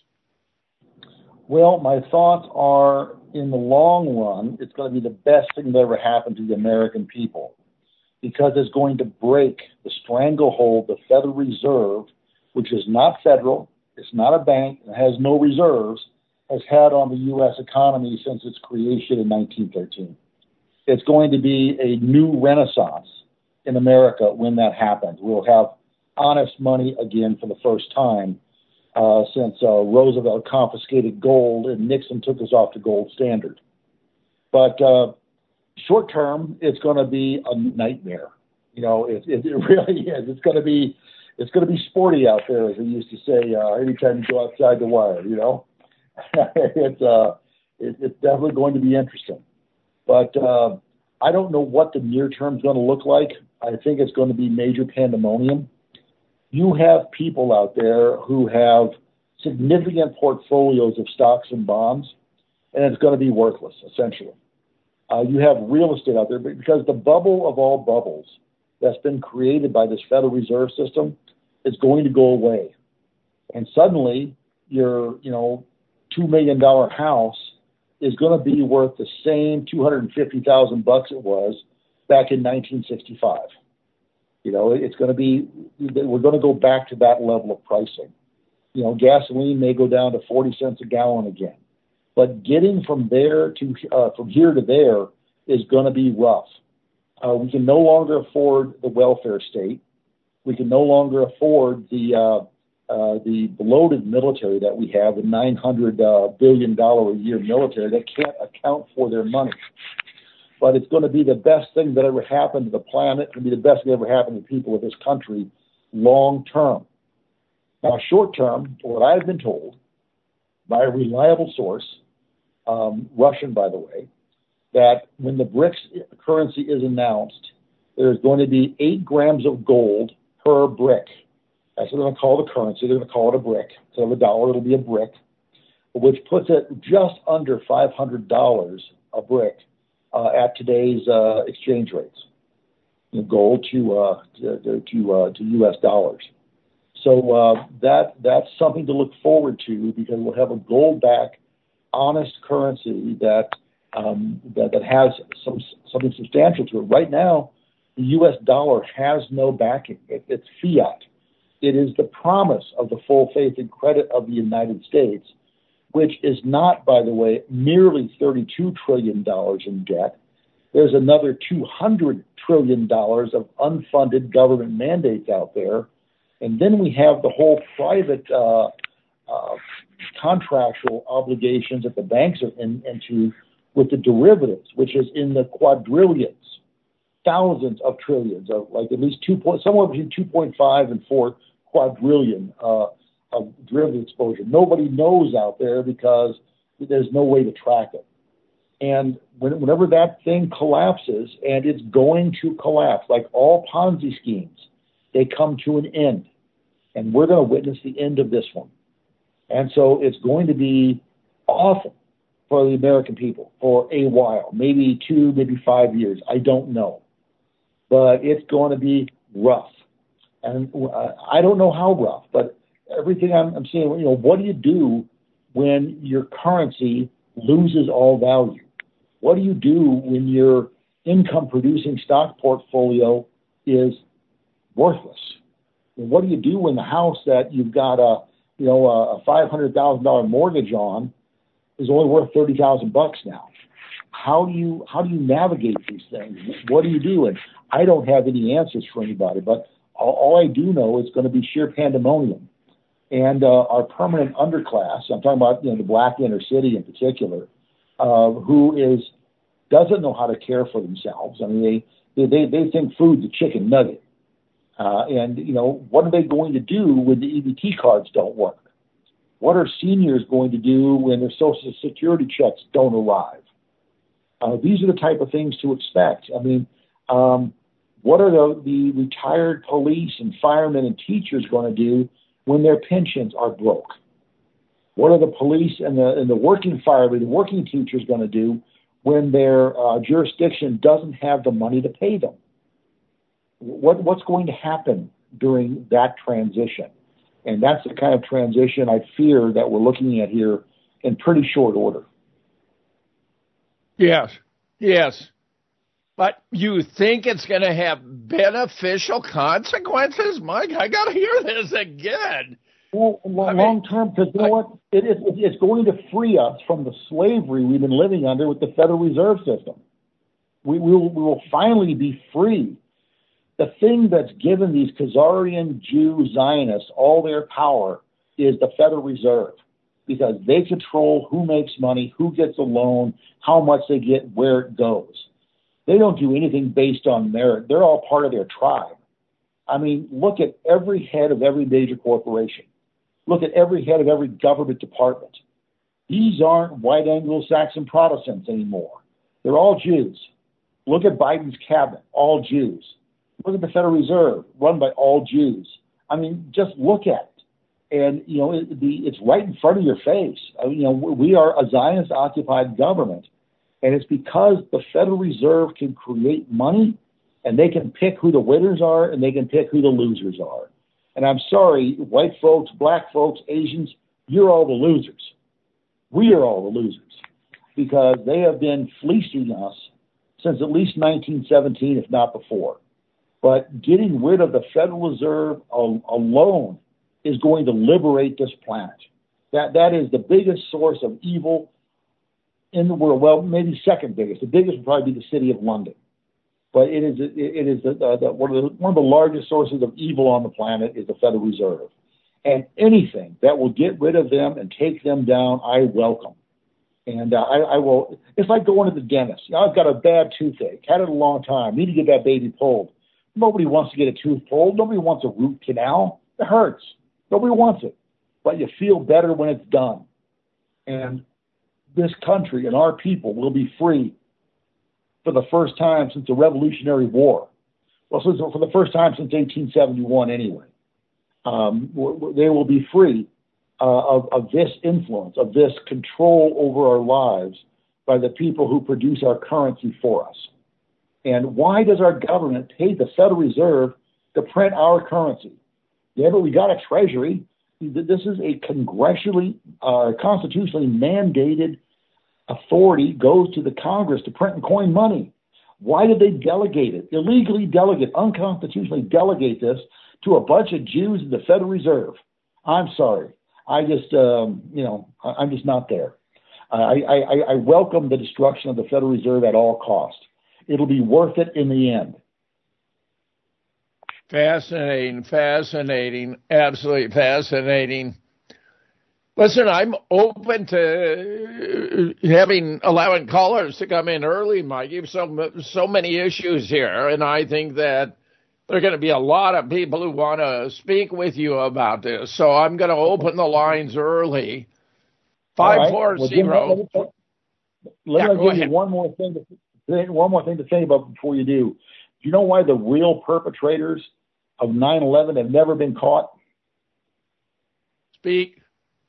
Well, my thoughts are, in the long run, it's going to be the best thing that ever happened to the American people, because it's going to break the stranglehold the Federal Reserve, which is not federal, it's not a bank, it has no reserves, has had on the U S economy since its creation in nineteen thirteen. It's going to be a new renaissance in America when that happens. We'll have honest money again for the first time uh, since uh, Roosevelt confiscated gold and Nixon took us off the gold standard. But uh, short term, it's going to be a nightmare. You know, it, it, it really is. It's going to be it's going to be sporty out there, as they used to say. Uh, anytime you go outside the wire, you know. it's uh, it, it's definitely going to be interesting, but uh, I don't know what the near term is going to look like. I think it's going to be major pandemonium. You have people out there who have significant portfolios of stocks and bonds, and it's going to be worthless essentially. Uh, you have real estate out there because the bubble of all bubbles that's been created by this Federal Reserve System is going to go away, and suddenly your you know. two million dollars house is going to be worth the same two hundred fifty thousand bucks it was back in nineteen sixty-five. You know, it's going to be, we're going to go back to that level of pricing. You know, gasoline may go down to forty cents a gallon again, but getting from there to, uh, from here to there is going to be rough. Uh, we can no longer afford the welfare state. We can no longer afford the, uh, Uh, the bloated military that we have, the nine hundred billion dollars a year military that can't account for their money. But it's going to be the best thing that ever happened to the planet. It's going to be the best thing that ever happened to people of this country long term. Now, short term, what I've been told by a reliable source, um, Russian, by the way, that when the BRICS currency is announced, there's going to be eight grams of gold per brick. That's what they're going to call the currency. They're going to call it a brick. Instead of a dollar, it'll be a brick, which puts it just under five hundred dollars a brick uh, at today's uh, exchange rates, you know, gold to uh, to to, uh, to U S dollars. So uh, that that's something to look forward to, because we'll have a gold-backed, honest currency that um, that that has some something substantial to it. Right now, the U S dollar has no backing. It, it's fiat. It is the promise of the full faith and credit of the United States, which is not, by the way, merely thirty-two trillion dollars in debt. There's another two hundred trillion dollars of unfunded government mandates out there. And then we have the whole private uh, uh, contractual obligations that the banks are in, into with the derivatives, which is in the quadrillions, thousands of trillions, of like at least two point, somewhere between two point five and four quadrillion uh, of derivative exposure. Nobody knows out there because there's no way to track it. And when, whenever that thing collapses, and it's going to collapse, like all Ponzi schemes, they come to an end. And we're going to witness the end of this one. And so it's going to be awful for the American people for a while, maybe two, maybe five years. I don't know. But it's going to be rough. And uh, I don't know how rough, but everything I'm, I'm seeing, you know, what do you do when your currency loses all value? What do you do when your income-producing stock portfolio is worthless? And what do you do when the house that you've got a, you know, a five hundred thousand dollars mortgage on is only worth thirty thousand bucks now? How do you how do you navigate these things? What do you do? And I don't have any answers for anybody, but all, all I do know is going to be sheer pandemonium. And uh, our permanent underclass, I'm talking about, you know, the black inner city in particular, uh, who is doesn't know how to care for themselves. I mean, they they they think food's a chicken nugget. Uh, and, you know, what are they going to do when the E B T cards don't work? What are seniors going to do when their Social Security checks don't arrive? Uh, these are the type of things to expect. I mean, um, what are the, the retired police and firemen and teachers going to do when their pensions are broke? What are the police and the, and the working firemen, the working teachers going to do when their uh, jurisdiction doesn't have the money to pay them? What, what's going to happen during that transition? And that's the kind of transition I fear that we're looking at here in pretty short order. Yes, yes. But you think it's going to have beneficial consequences? Mike, I got to hear this again. Well, long term, because you know what? It, it, it's going to free us from the slavery we've been living under with the Federal Reserve System. We, we, will, we will finally be free. The thing that's given these Khazarian Jew Zionists all their power is the Federal Reserve, because they control who makes money, who gets a loan, how much they get, where it goes. They don't do anything based on merit. They're all part of their tribe. I mean, look at every head of every major corporation. Look at every head of every government department. These aren't white Anglo-Saxon Protestants anymore. They're all Jews. Look at Biden's cabinet, all Jews. Look at the Federal Reserve, run by all Jews. I mean, just look at it. And, you know, it, the, it's right in front of your face. I mean, you know, we are a Zionist-occupied government, and it's because the Federal Reserve can create money, and they can pick who the winners are, and they can pick who the losers are. And I'm sorry, white folks, black folks, Asians, you're all the losers. We are all the losers, because they have been fleecing us since at least nineteen seventeen, if not before. But getting rid of the Federal Reserve alone is going to liberate this planet. That that is the biggest source of evil in the world. Well, maybe second biggest. The biggest would probably be the city of London. But it is it is the, the, the, one of the one of the largest sources of evil on the planet is the Federal Reserve. And anything that will get rid of them and take them down, I welcome. And uh, I, I will. It's like going to the dentist. You know, I've got a bad toothache. Had it a long time. Need to get that baby pulled. Nobody wants to get a tooth pulled. Nobody wants a root canal. It hurts. Nobody wants it. But you feel better when it's done. And this country and our people will be free for the first time since the Revolutionary War. Well, since, for the first time since eighteen seventy-one anyway. Um, they will be free uh, of, of this influence, of this control over our lives by the people who produce our currency for us. And why does our government pay the Federal Reserve to print our currency? Yeah, but we got a treasury. This is a congressionally, uh, constitutionally mandated authority, goes to the Congress to print and coin money. Why did they delegate it? Illegally delegate, unconstitutionally delegate this to a bunch of Jews in the Federal Reserve. I'm sorry. I just, um, you know, I'm just not there. I, I, I welcome the destruction of the Federal Reserve at all costs. It'll be worth it in the end. Fascinating, fascinating, absolutely fascinating. Listen, I'm open to having allowing callers to come in early, Mike. You have so so many issues here, and I think that there are going to be a lot of people who want to speak with you about this. So I'm going to open the lines early. Five four zero. Let me give you one more thing to one more thing to think about before you do. Do you know why the real perpetrators of nine eleven have never been caught? Speak.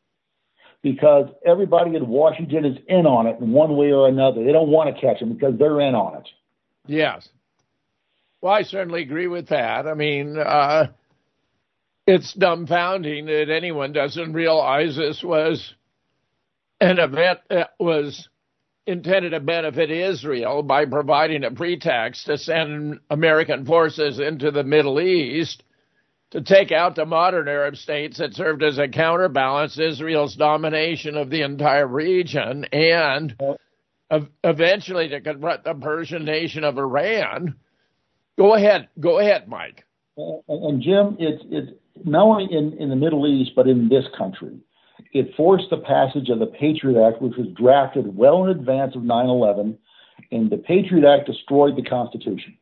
Because everybody in Washington is in on it in one way or another. They don't want to catch them because they're in on it. Yes. Well, I certainly agree with that. I mean, uh, it's dumbfounding that anyone doesn't realize this was an event that was intended to benefit Israel by providing a pretext to send American forces into the Middle East to take out the modern Arab states that served as a counterbalance to Israel's domination of the entire region, and uh, eventually to confront the Persian nation of Iran. Go ahead. Go ahead, Mike. And, and Jim, it's, it's not only in, in the Middle East, but in this country. It forced the passage of the Patriot Act, which was drafted well in advance of nine eleven, and the Patriot Act destroyed the Constitution.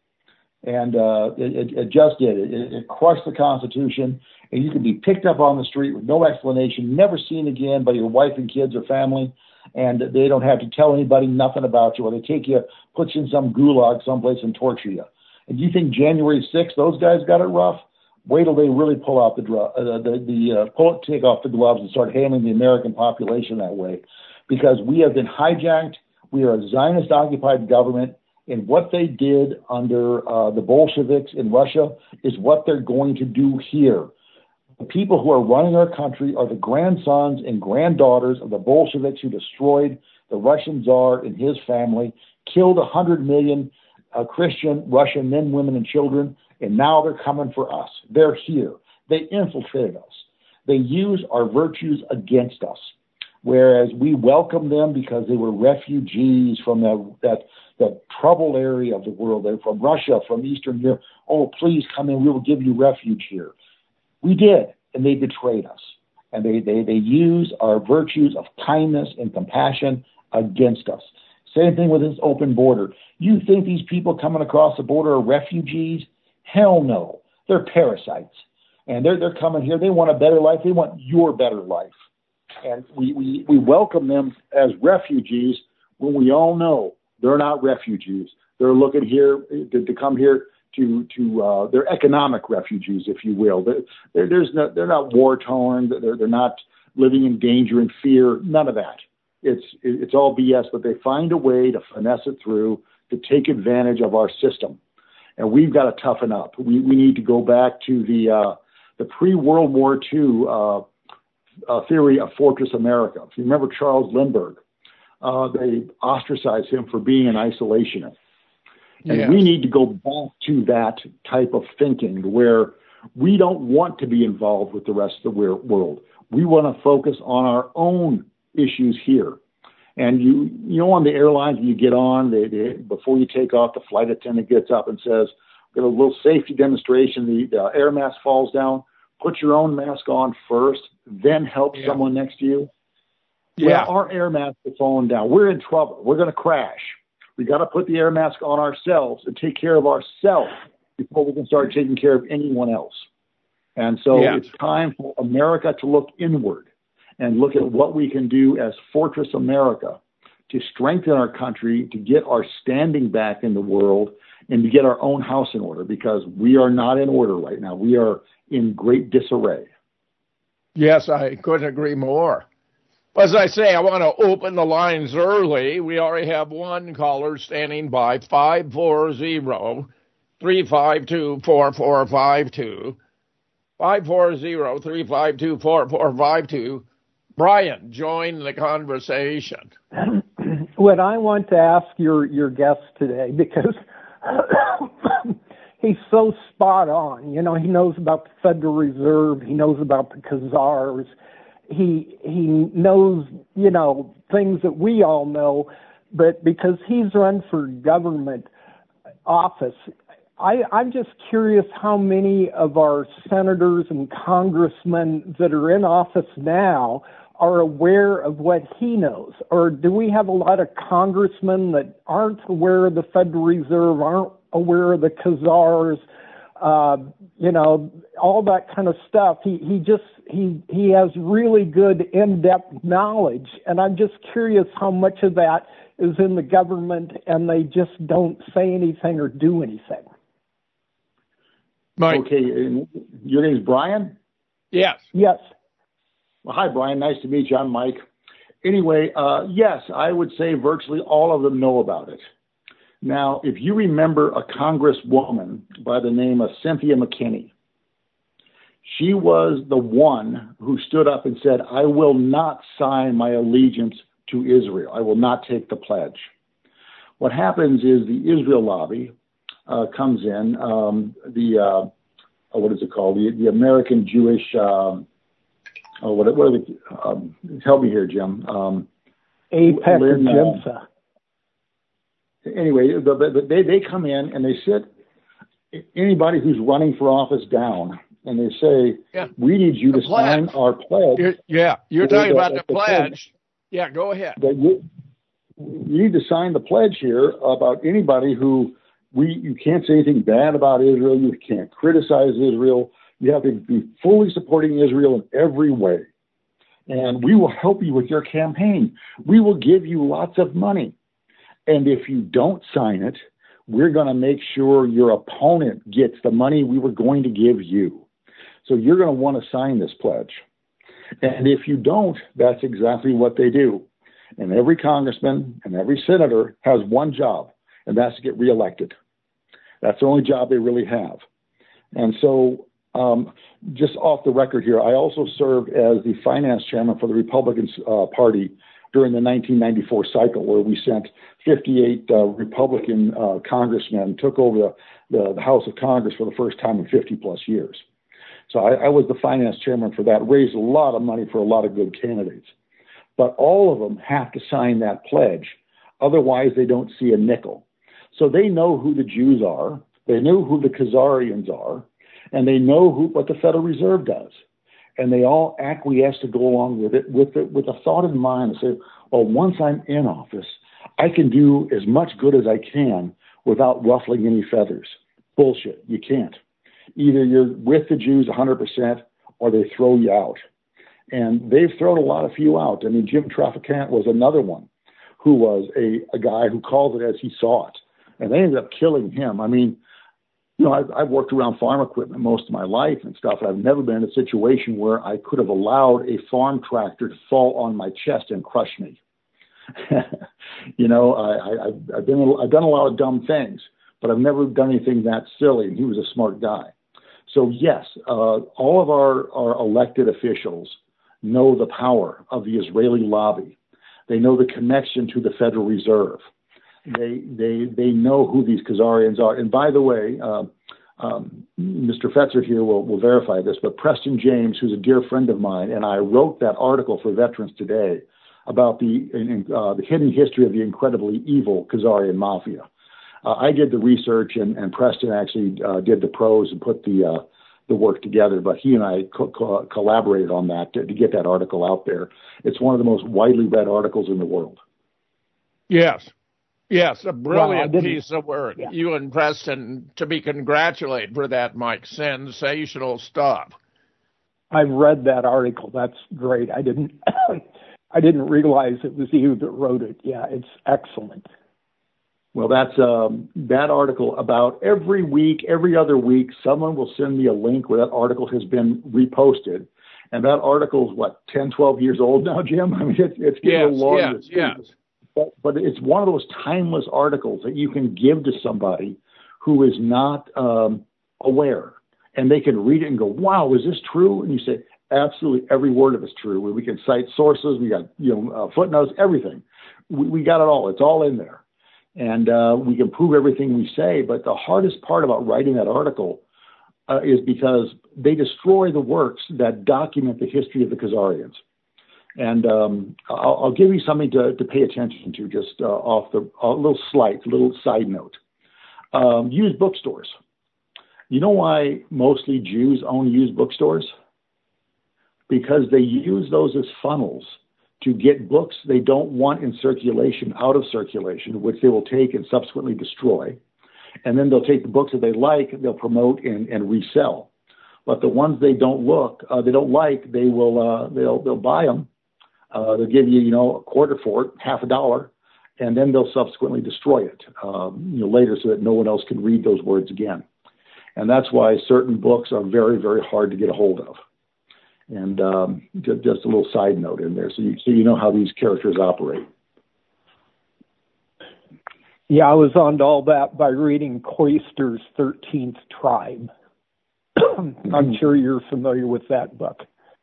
And uh, it, it just did. It, it crushed the Constitution, and you could be picked up on the street with no explanation, never seen again by your wife and kids or family, and they don't have to tell anybody nothing about you, or they take you, put you in some gulag someplace and torture you. And you think January sixth, those guys got it rough? Wait till they really pull out the uh, the, the uh, pull take off the gloves and start handling the American population that way, because we have been hijacked. We are a Zionist-occupied government. And what they did under uh, the Bolsheviks in Russia is what they're going to do here. The people who are running our country are the grandsons and granddaughters of the Bolsheviks who destroyed the Russian Tsar and his family, killed one hundred million uh, Christian Russian men, women, and children, and now they're coming for us. They're here. They infiltrated us. They use our virtues against us, whereas we welcome them because they were refugees from the, that that troubled area of the world. They're from Russia, from Eastern Europe. Oh, please come in. We will give you refuge here. We did, and they betrayed us. And they, they, they use our virtues of kindness and compassion against us. Same thing with this open border. You think these people coming across the border are refugees? Hell no. They're parasites. And they're, they're coming here. They want a better life. They want your better life. And we, we, we welcome them as refugees when we all know they're not refugees. They're looking here to, to come here to to uh, they're economic refugees, if you will. They're, they're, there's no, they're not war torn. They're they're not living in danger and fear. None of that. It's it's all B S. But they find a way to finesse it through to take advantage of our system, and we've got to toughen up. We we need to go back to the uh, the pre-World War Two uh, uh, theory of Fortress America. If you remember Charles Lindbergh. Uh, they ostracized him for being an isolationist. And yes. We need to go back to that type of thinking where we don't want to be involved with the rest of the world. We want to focus on our own issues here. And you you know, on the airlines, when you get on, they, they, before you take off, the flight attendant gets up and says, got a little safety demonstration, the, the air mask falls down, put your own mask on first, then help yeah. someone next to you. Yeah, well, our air masks are falling down. We're in trouble. We're going to crash. We got to put the air mask on ourselves and take care of ourselves before we can start taking care of anyone else. And so yeah. it's time for America to look inward and look at what we can do as Fortress America to strengthen our country, to get our standing back in the world, and to get our own house in order, because we are not in order right now. We are in great disarray. Yes, I couldn't agree more. As I say, I want to open the lines early. We already have one caller standing by, five four zero, three five two, four four five two. five four zero, three five two, four four five two. Brian, join the conversation. What I want to ask your, your guest today, because he's so spot on. You know, he knows about the Federal Reserve. He knows about the Khazars. He he knows, you know, things that we all know, but because he's run for government office, I, I'm just curious how many of our senators and congressmen that are in office now are aware of what he knows. Or do we have a lot of congressmen that aren't aware of the Federal Reserve, aren't aware of the Khazars? uh, you know, all that kind of stuff. He he just he he has really good in-depth knowledge, and I'm just curious how much of that is in the government, and they just don't say anything or do anything. Mike. Okay, your name is Brian? Yes. Yes. Well, hi, Brian. Nice to meet you. I'm Mike. Anyway, uh, yes, I would say virtually all of them know about it. Now, if you remember a congresswoman by the name of Cynthia McKinney, she was the one who stood up and said, I will not sign my allegiance to Israel. I will not take the pledge. What happens is the Israel lobby uh, comes in, um, the, uh, what is it called? The, the American Jewish, um, oh, what, what are the, um, help me here, Jim. Um, AIPAC or Lynn, uh, GIMSA. Anyway, the, the, they, they come in and they sit anybody who's running for office down, and they say, yeah. we need you the to pledge. sign our pledge. You're, yeah, you're talking about the, the pledge. pledge. Yeah, go ahead. That you, you need to sign the pledge here about anybody who we you can't say anything bad about Israel. You can't criticize Israel. You have to be fully supporting Israel in every way. And we will help you with your campaign. We will give you lots of money. And if you don't sign it, we're going to make sure your opponent gets the money we were going to give you. So you're going to want to sign this pledge. And if you don't, that's exactly what they do. And every congressman and every senator has one job, and that's to get reelected. That's the only job they really have. And so um, just off the record here, I also served as the finance chairman for the Republican uh, Party during the nineteen ninety-four cycle, where we sent fifty-eight uh, Republican uh, congressmen, took over the, the, the House of Congress for the first time in fifty plus years. So I, I was the finance chairman for that, raised a lot of money for a lot of good candidates. But all of them have to sign that pledge. Otherwise, they don't see a nickel. So they know who the Jews are. They know who the Khazarians are. And they know who what the Federal Reserve does. And they all acquiesce to go along with it with the, with a thought in mind and say, well, once I'm in office, I can do as much good as I can without ruffling any feathers. Bullshit. You can't. Either you're with the Jews one hundred percent or they throw you out. And they've thrown a lot of you out. I mean, Jim Traficant was another one who was a, a guy who called it as he saw it. And they ended up killing him. I mean, you know, I've, I've worked around farm equipment most of my life and stuff. And I've never been in a situation where I could have allowed a farm tractor to fall on my chest and crush me. you know, I, I, I've, been, I've done a lot of dumb things, but I've never done anything that silly. And he was a smart guy. So, yes, uh, all of our, our elected officials know the power of the Israeli lobby. They know the connection to the Federal Reserve. They they they know who these Khazarians are. And by the way, uh, um, Mister Fetzer here will, will verify this, but Preston James, who's a dear friend of mine, and I wrote that article for Veterans Today about the uh, the hidden history of the incredibly evil Khazarian mafia. Uh, I did the research, and, and Preston actually uh, did the prose and put the uh, the work together. But he and I co- co- collaborated on that to, to get that article out there. It's one of the most widely read articles in the world. Yes. Yes, a brilliant well, piece of work. Yeah. You and Preston to be congratulated for that, Mike. Sensational stuff. I read that article. That's great. I didn't I didn't realize it was you that wrote it. Yeah, it's excellent. Well, that's um, that article about every week, every other week, someone will send me a link where that article has been reposted. And that article is, what, ten, twelve years old now, Jim? I mean, it's, it's getting yes, a long. Yes, yes. But, but it's one of those timeless articles that you can give to somebody who is not um, aware. And they can read it and go, wow, is this true? And you say, absolutely, every word of it's true. We can cite sources. We got you know uh, footnotes, everything. We, we got it all. It's all in there. And uh, we can prove everything we say. But the hardest part about writing that article uh, is because they destroy the works that document the history of the Khazarians. And um, I'll, I'll give you something to, to pay attention to, just uh, off the a little slight, little side note. Um, used bookstores. You know why mostly Jews own used bookstores? Because they use those as funnels to get books they don't want in circulation out of circulation, which they will take and subsequently destroy. And then they'll take the books that they like, they'll promote and, and resell. But the ones they don't look, uh, they don't like, they will, uh, they'll, they'll buy them. Uh, they'll give you, you know, a quarter for it, half a dollar, and then they'll subsequently destroy it, um, you know, later so that no one else can read those words again. And that's why certain books are very, very hard to get a hold of. And um, just, just a little side note in there, so you, so you know how these characters operate. Yeah, I was on to all that by reading Cloister's thirteenth Tribe. I'm sure you're familiar with that book.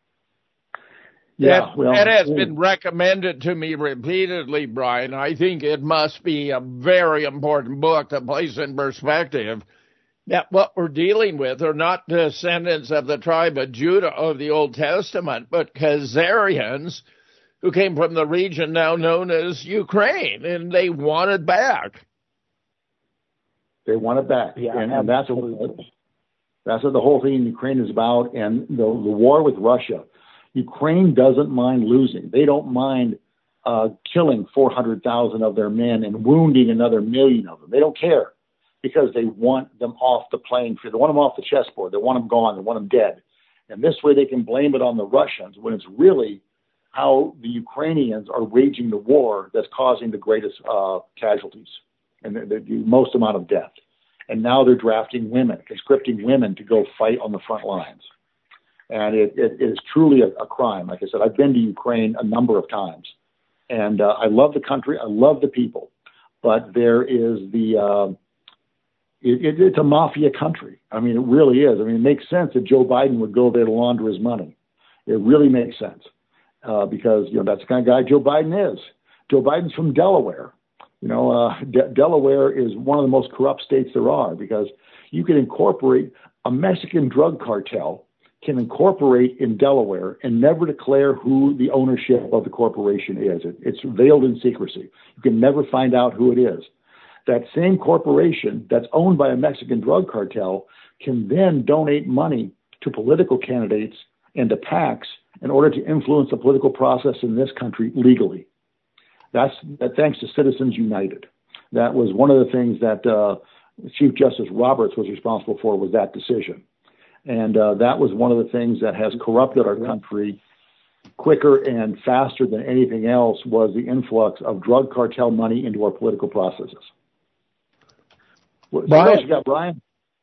Yeah, that, well, that has been recommended to me repeatedly, Brian. I think it must be a very important book to place in perspective that what we're dealing with are not descendants of the tribe of Judah of the Old Testament, but Khazarians who came from the region now known as Ukraine, and they want it back. They want it back. Yeah, and, and that's what that's what the whole thing in Ukraine is about. And the, the war with Russia, Ukraine doesn't mind losing. They don't mind uh, killing four hundred thousand of their men and wounding another million of them. They don't care because they want them off the playing field. They want them off the chessboard. They want them gone. They want them dead. And this way they can blame it on the Russians when it's really how the Ukrainians are waging the war that's causing the greatest uh, casualties and the, the, the most amount of death. And now they're drafting women, conscripting women to go fight on the front lines. And it, it, it is truly a, a crime. Like I said, I've been to Ukraine a number of times. And uh, I love the country. I love the people. But there is the, uh, it, it, it's a mafia country. I mean, it really is. I mean, it makes sense that Joe Biden would go there to launder his money. It really makes sense. Uh, because, you know, that's the kind of guy Joe Biden is. Joe Biden's from Delaware. You know, uh, De- Delaware is one of the most corrupt states there are because you can incorporate a Mexican drug cartel can incorporate in Delaware and never declare who the ownership of the corporation is. It, it's veiled in secrecy. You can never find out who it is. That same corporation that's owned by a Mexican drug cartel can then donate money to political candidates and to PACs in order to influence the political process in this country legally. That's that thanks to Citizens United. That was one of the things that uh, Chief Justice Roberts was responsible for, was that decision. And uh, that was one of the things that has corrupted our country quicker and faster than anything else, was the influx of drug cartel money into our political processes. What else you got, Brian?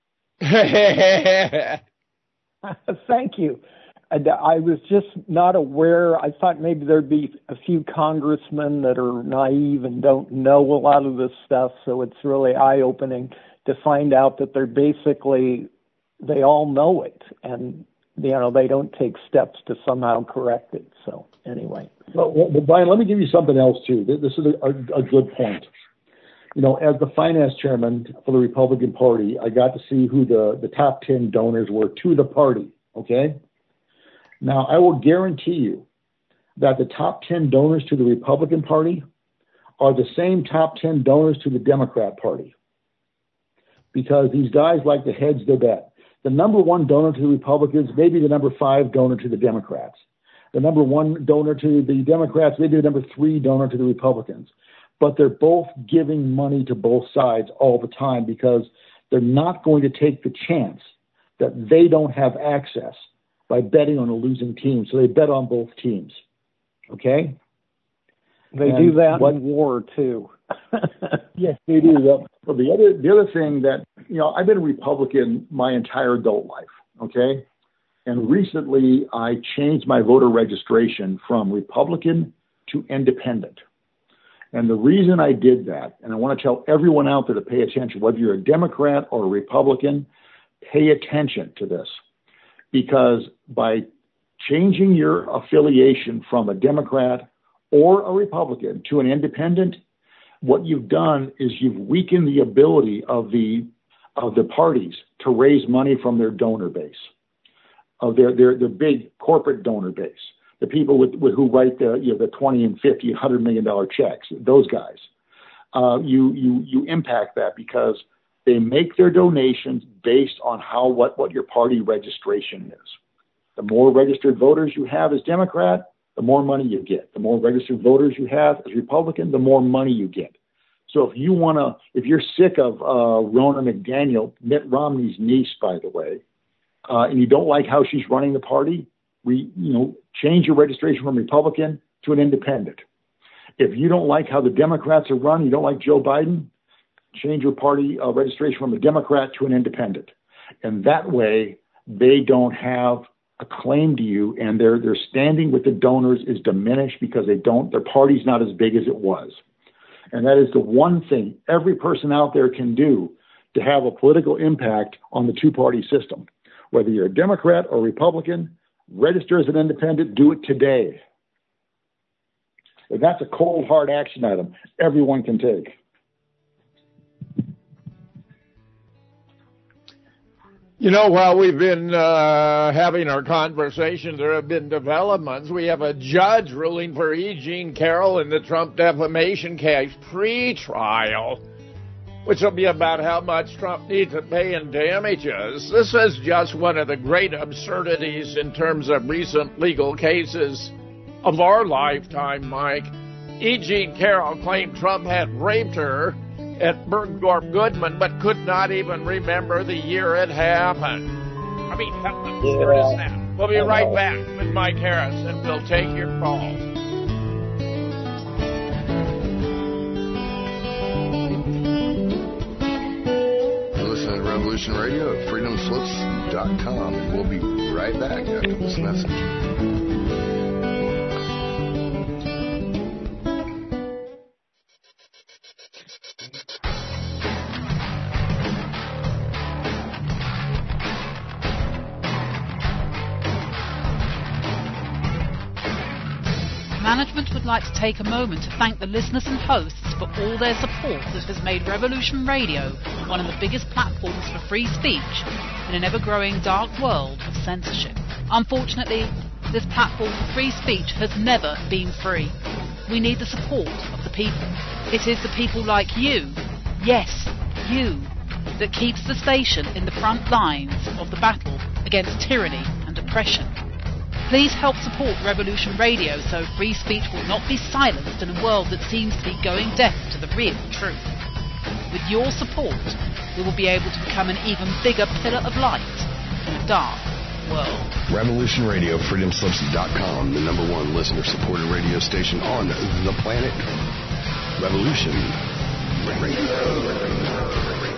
Thank you. I was just not aware. I thought maybe there'd be a few congressmen that are naive and don't know a lot of this stuff. So it's really eye-opening to find out that they're basically, they all know it. And, you know, they don't take steps to somehow correct it. So anyway. Well, well Brian, let me give you something else, too. This is a, a, a good point. You know, as the finance chairman for the Republican Party, I got to see who the, the top ten donors were to the party, okay? Now, I will guarantee you that the top ten donors to the Republican Party are the same top ten donors to the Democrat Party, because these guys like to hedge their bet. The number one donor to the Republicans may be the number five donor to the Democrats. The number one donor to the Democrats may be the number three donor to the Republicans. But they're both giving money to both sides all the time because they're not going to take the chance that they don't have access by betting on a losing team. So they bet on both teams. Okay? They and do that what, in war, too. Yes, they do. Well, the other, the other thing that, you know, I've been a Republican my entire adult life, okay? And recently I changed my voter registration from Republican to independent. And the reason I did that, and I want to tell everyone out there to pay attention, whether you're a Democrat or a Republican, pay attention to this. Because by changing your affiliation from a Democrat or a Republican to an independent, what you've done is you've weakened the ability of the of the parties to raise money from their donor base, of their their, their big corporate donor base, the people with, with who write the you know the twenty and fifty, one hundred million dollar checks, those guys. Uh, you you you impact that because they make their donations based on how what, what your party registration is. The more registered voters you have as Democrat, the more money you get. The more registered voters you have as Republican, the more money you get. So if you want to, if you're sick of uh, Ronna McDaniel, Mitt Romney's niece, by the way, uh, and you don't like how she's running the party, we, you know, change your registration from Republican to an independent. If you don't like how the Democrats are run, you don't like Joe Biden, change your party uh, registration from a Democrat to an independent. And that way, they don't have a claim to you, and their their standing with the donors is diminished because they don't, their party's not as big as it was. And that is the one thing every person out there can do to have a political impact on the two-party system. Whether you're a Democrat or Republican, register as an independent, do it today. And that's a cold, hard action item everyone can take. You know, while we've been uh, having our conversation, there have been developments. We have a judge ruling for E. Jean Carroll in the Trump defamation case pre-trial, which will be about how much Trump needs to pay in damages. This is just one of the great absurdities in terms of recent legal cases of our lifetime, Mike. E. Jean Carroll claimed Trump had raped her at Bergdorf Goodman, but could not even remember the year it happened. I mean, how absurd is that? We'll be right back with Mike Harris, and we'll take your calls. You're listening to Revolution Radio at freedom slips dot com, and we'll be right back after this message. Management would like to take a moment to thank the listeners and hosts for all their support that has made Revolution Radio one of the biggest platforms for free speech in an ever-growing dark world of censorship. Unfortunately, this platform for free speech has never been free. We need the support of the people. It is the people like you, yes, you, that keeps the station in the front lines of the battle against tyranny and oppression. Please help support Revolution Radio so free speech will not be silenced in a world that seems to be going deaf to the real truth. With your support, we will be able to become an even bigger pillar of light in a dark world. Revolution Radio, freedom slips dot com, the number one listener-supported radio station on the planet. Revolution Radio.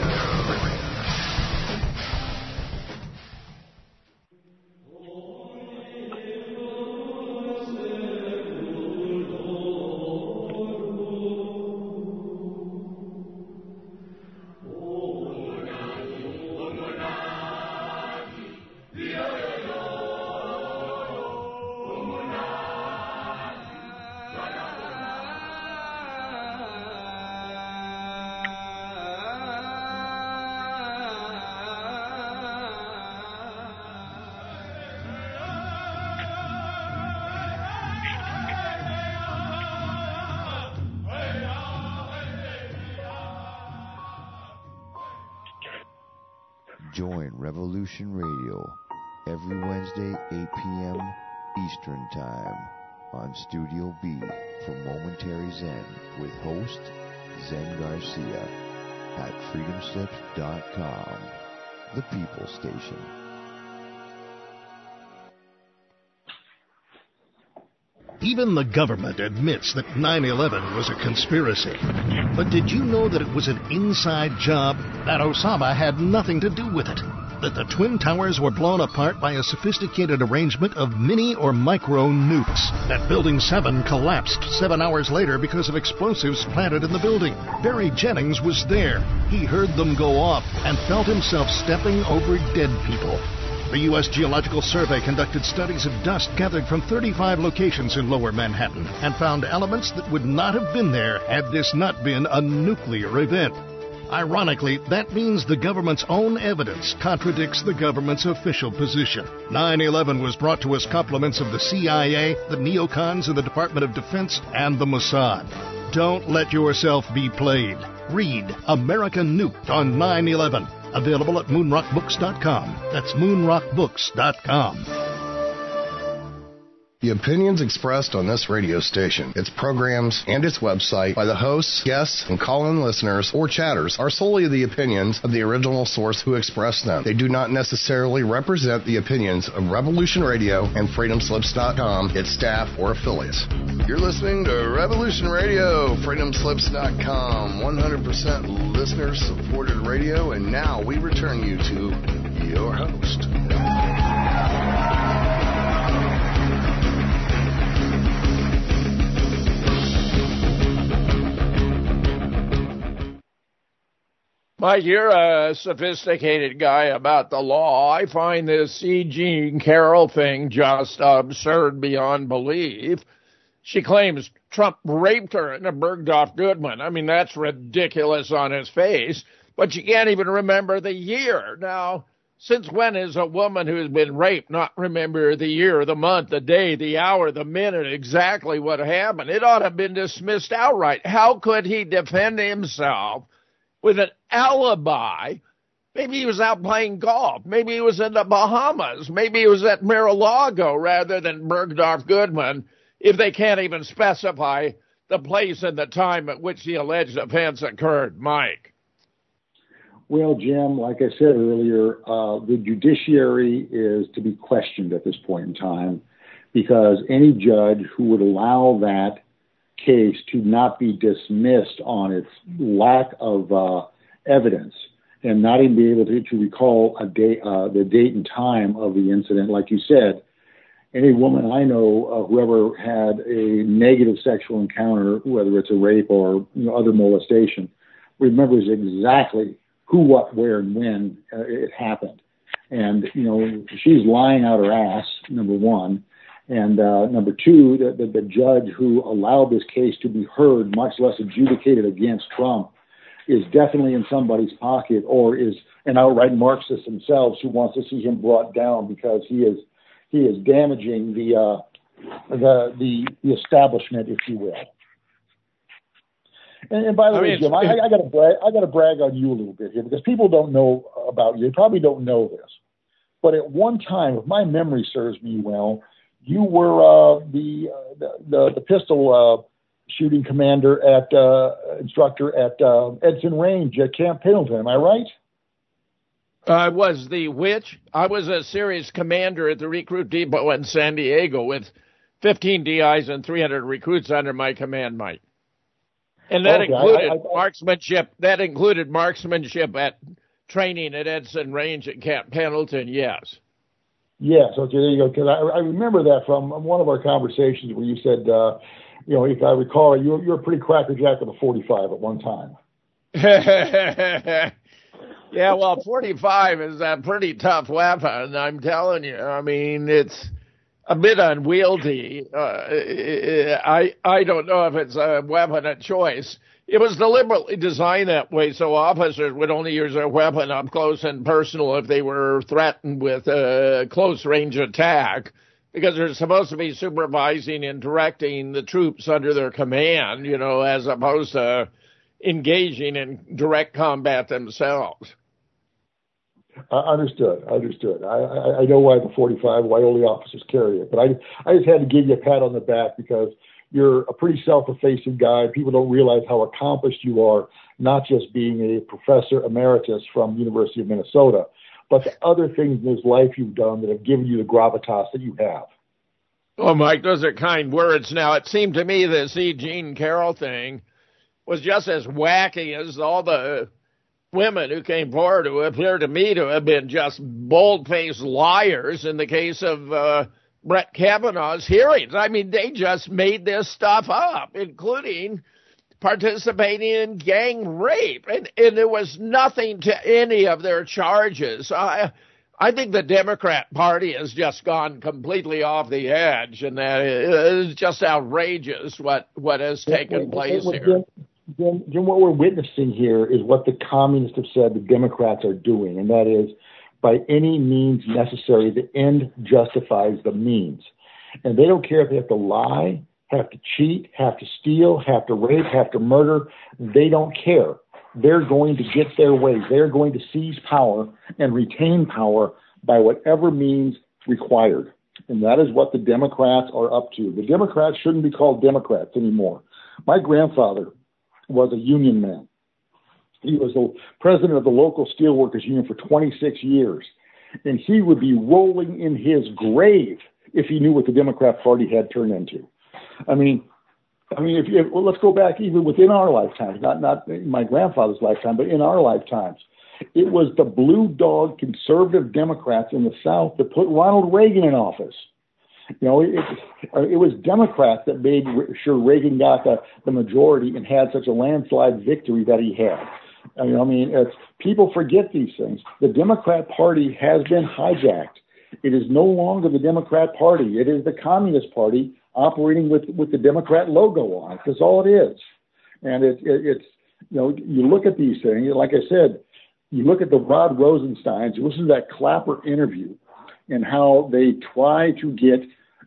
Join Revolution Radio every Wednesday, eight p.m. Eastern Time on Studio B for Momentary Zen with host Zen Garcia at freedom slips dot com, the People Station. Even the government admits that nine eleven was a conspiracy. But did you know that it was an inside job? That Osama had nothing to do with it? That the Twin Towers were blown apart by a sophisticated arrangement of mini or micro nukes? That Building seven collapsed seven hours later because of explosives planted in the building? Barry Jennings was there. He heard them go off and felt himself stepping over dead people. The U S Geological Survey conducted studies of dust gathered from thirty-five locations in Lower Manhattan and found elements that would not have been there had this not been a nuclear event. Ironically, that means the government's own evidence contradicts the government's official position. nine eleven was brought to us compliments of the C I A, the neocons in the Department of Defense, and the Mossad. Don't let yourself be played. Read American Nuked on nine eleven. Available at moonrock books dot com. That's moonrock books dot com. The opinions expressed on this radio station, its programs, and its website by the hosts, guests, and call-in listeners or chatters are solely the opinions of the original source who expressed them. They do not necessarily represent the opinions of Revolution Radio and Freedom Slips dot com, its staff, or affiliates. You're listening to Revolution Radio, Freedom Slips dot com, one hundred percent listener-supported radio, and now we return you to your host. Mike, you're a sophisticated guy about the law. I find this C. Jean Carroll thing just absurd beyond belief. She claims Trump raped her in a Bergdorf Goodman. I mean, that's ridiculous on his face, but she can't even remember the year. Now, since when is a woman who's been raped not remember the year, the month, the day, the hour, the minute, exactly what happened? It ought to have been dismissed outright. How could he defend himself with an alibi? Maybe he was out playing golf. Maybe he was in the Bahamas. Maybe he was at Mar-a-Lago rather than Bergdorf Goodman, if they can't even specify the place and the time at which the alleged offense occurred. Mike. Well, Jim, like I said earlier, uh, the judiciary is to be questioned at this point in time, because any judge who would allow that case to not be dismissed on its lack of uh, evidence and not even be able to, to recall a day, uh, the date and time of the incident, like you said, any woman I know, uh, whoever had a negative sexual encounter, whether it's a rape or you know, other molestation, remembers exactly who, what, where, and when uh, it happened. And, you know, she's lying out her ass, number one. And uh, number two, the, the, the judge who allowed this case to be heard, much less adjudicated against Trump, is definitely in somebody's pocket, or is an outright Marxist themselves who wants to see him brought down because he is he is damaging the uh, the, the the establishment, if you will. And, and by the I way, mean, Jim, I, I got to brag. I got to brag on you a little bit here, because people don't know about you. They probably don't know this, but at one time, if my memory serves me well, you were uh, the, uh, the the pistol uh, shooting commander at uh, instructor at uh, Edson Range at Camp Pendleton. Am I right? I was the which? I was a series commander at the recruit depot in San Diego with fifteen D Is and three hundred recruits under my command, Mike. And that okay, included I, I, I, marksmanship. That included marksmanship at training at Edson Range at Camp Pendleton. Yes. Yes. Okay. There you go. Because I, I remember that from one of our conversations where you said, uh, you know, if I recall, you you were a pretty crackerjack with a forty-five at one time. Yeah, well, forty-five is a pretty tough weapon. I'm telling you. I mean, it's a bit unwieldy. Uh, I I don't know if it's a weapon of choice. It was deliberately designed that way so officers would only use their weapon up close and personal if they were threatened with a close-range attack, because they're supposed to be supervising and directing the troops under their command, you know, as opposed to engaging in direct combat themselves. Uh, understood. Understood. I, I, I know why the forty-five, why only officers carry it, but I, I just had to give you a pat on the back because you're a pretty self-effacing guy. People don't realize how accomplished you are, not just being a professor emeritus from the University of Minnesota, but the other things in this life you've done that have given you the gravitas that you have. Oh, Mike, those are kind words. Now, it seemed to me the C. Jean Carroll thing was just as wacky as all the women who came forward who appear to me to have been just bold-faced liars in the case of uh, Brett Kavanaugh's hearings. I mean, they just made this stuff up, including participating in gang rape, and, and there was nothing to any of their charges. I, I think the Democrat Party has just gone completely off the edge, and that is just outrageous what, what has taken wait, place wait, wait, here. Jim, Jim, what we're witnessing here is what the communists have said the Democrats are doing, and that is, by any means necessary, the end justifies the means. And they don't care if they have to lie, have to cheat, have to steal, have to rape, have to murder. They don't care. They're going to get their way. They're going to seize power and retain power by whatever means required. And that is what the Democrats are up to. The Democrats shouldn't be called Democrats anymore. My grandfather was a union man. He was the president of the local steelworkers union for twenty-six years. And he would be rolling in his grave if he knew what the Democrat Party had turned into. I mean, I mean, if, if well, let's go back even within our lifetimes, not not in my grandfather's lifetime, but in our lifetimes. It was the blue dog conservative Democrats in the South that put Ronald Reagan in office. You know, it, it was Democrats that made sure Reagan got the, the majority and had such a landslide victory that he had. I mean, I mean it's, people forget these things. The Democrat Party has been hijacked. It is no longer the Democrat Party. It is the Communist Party operating with, with the Democrat logo on it. That's all it is. And it, it, it's, you know, you look at these things, like I said, you look at the Rod Rosensteins, you listen to that Clapper interview and how they try to get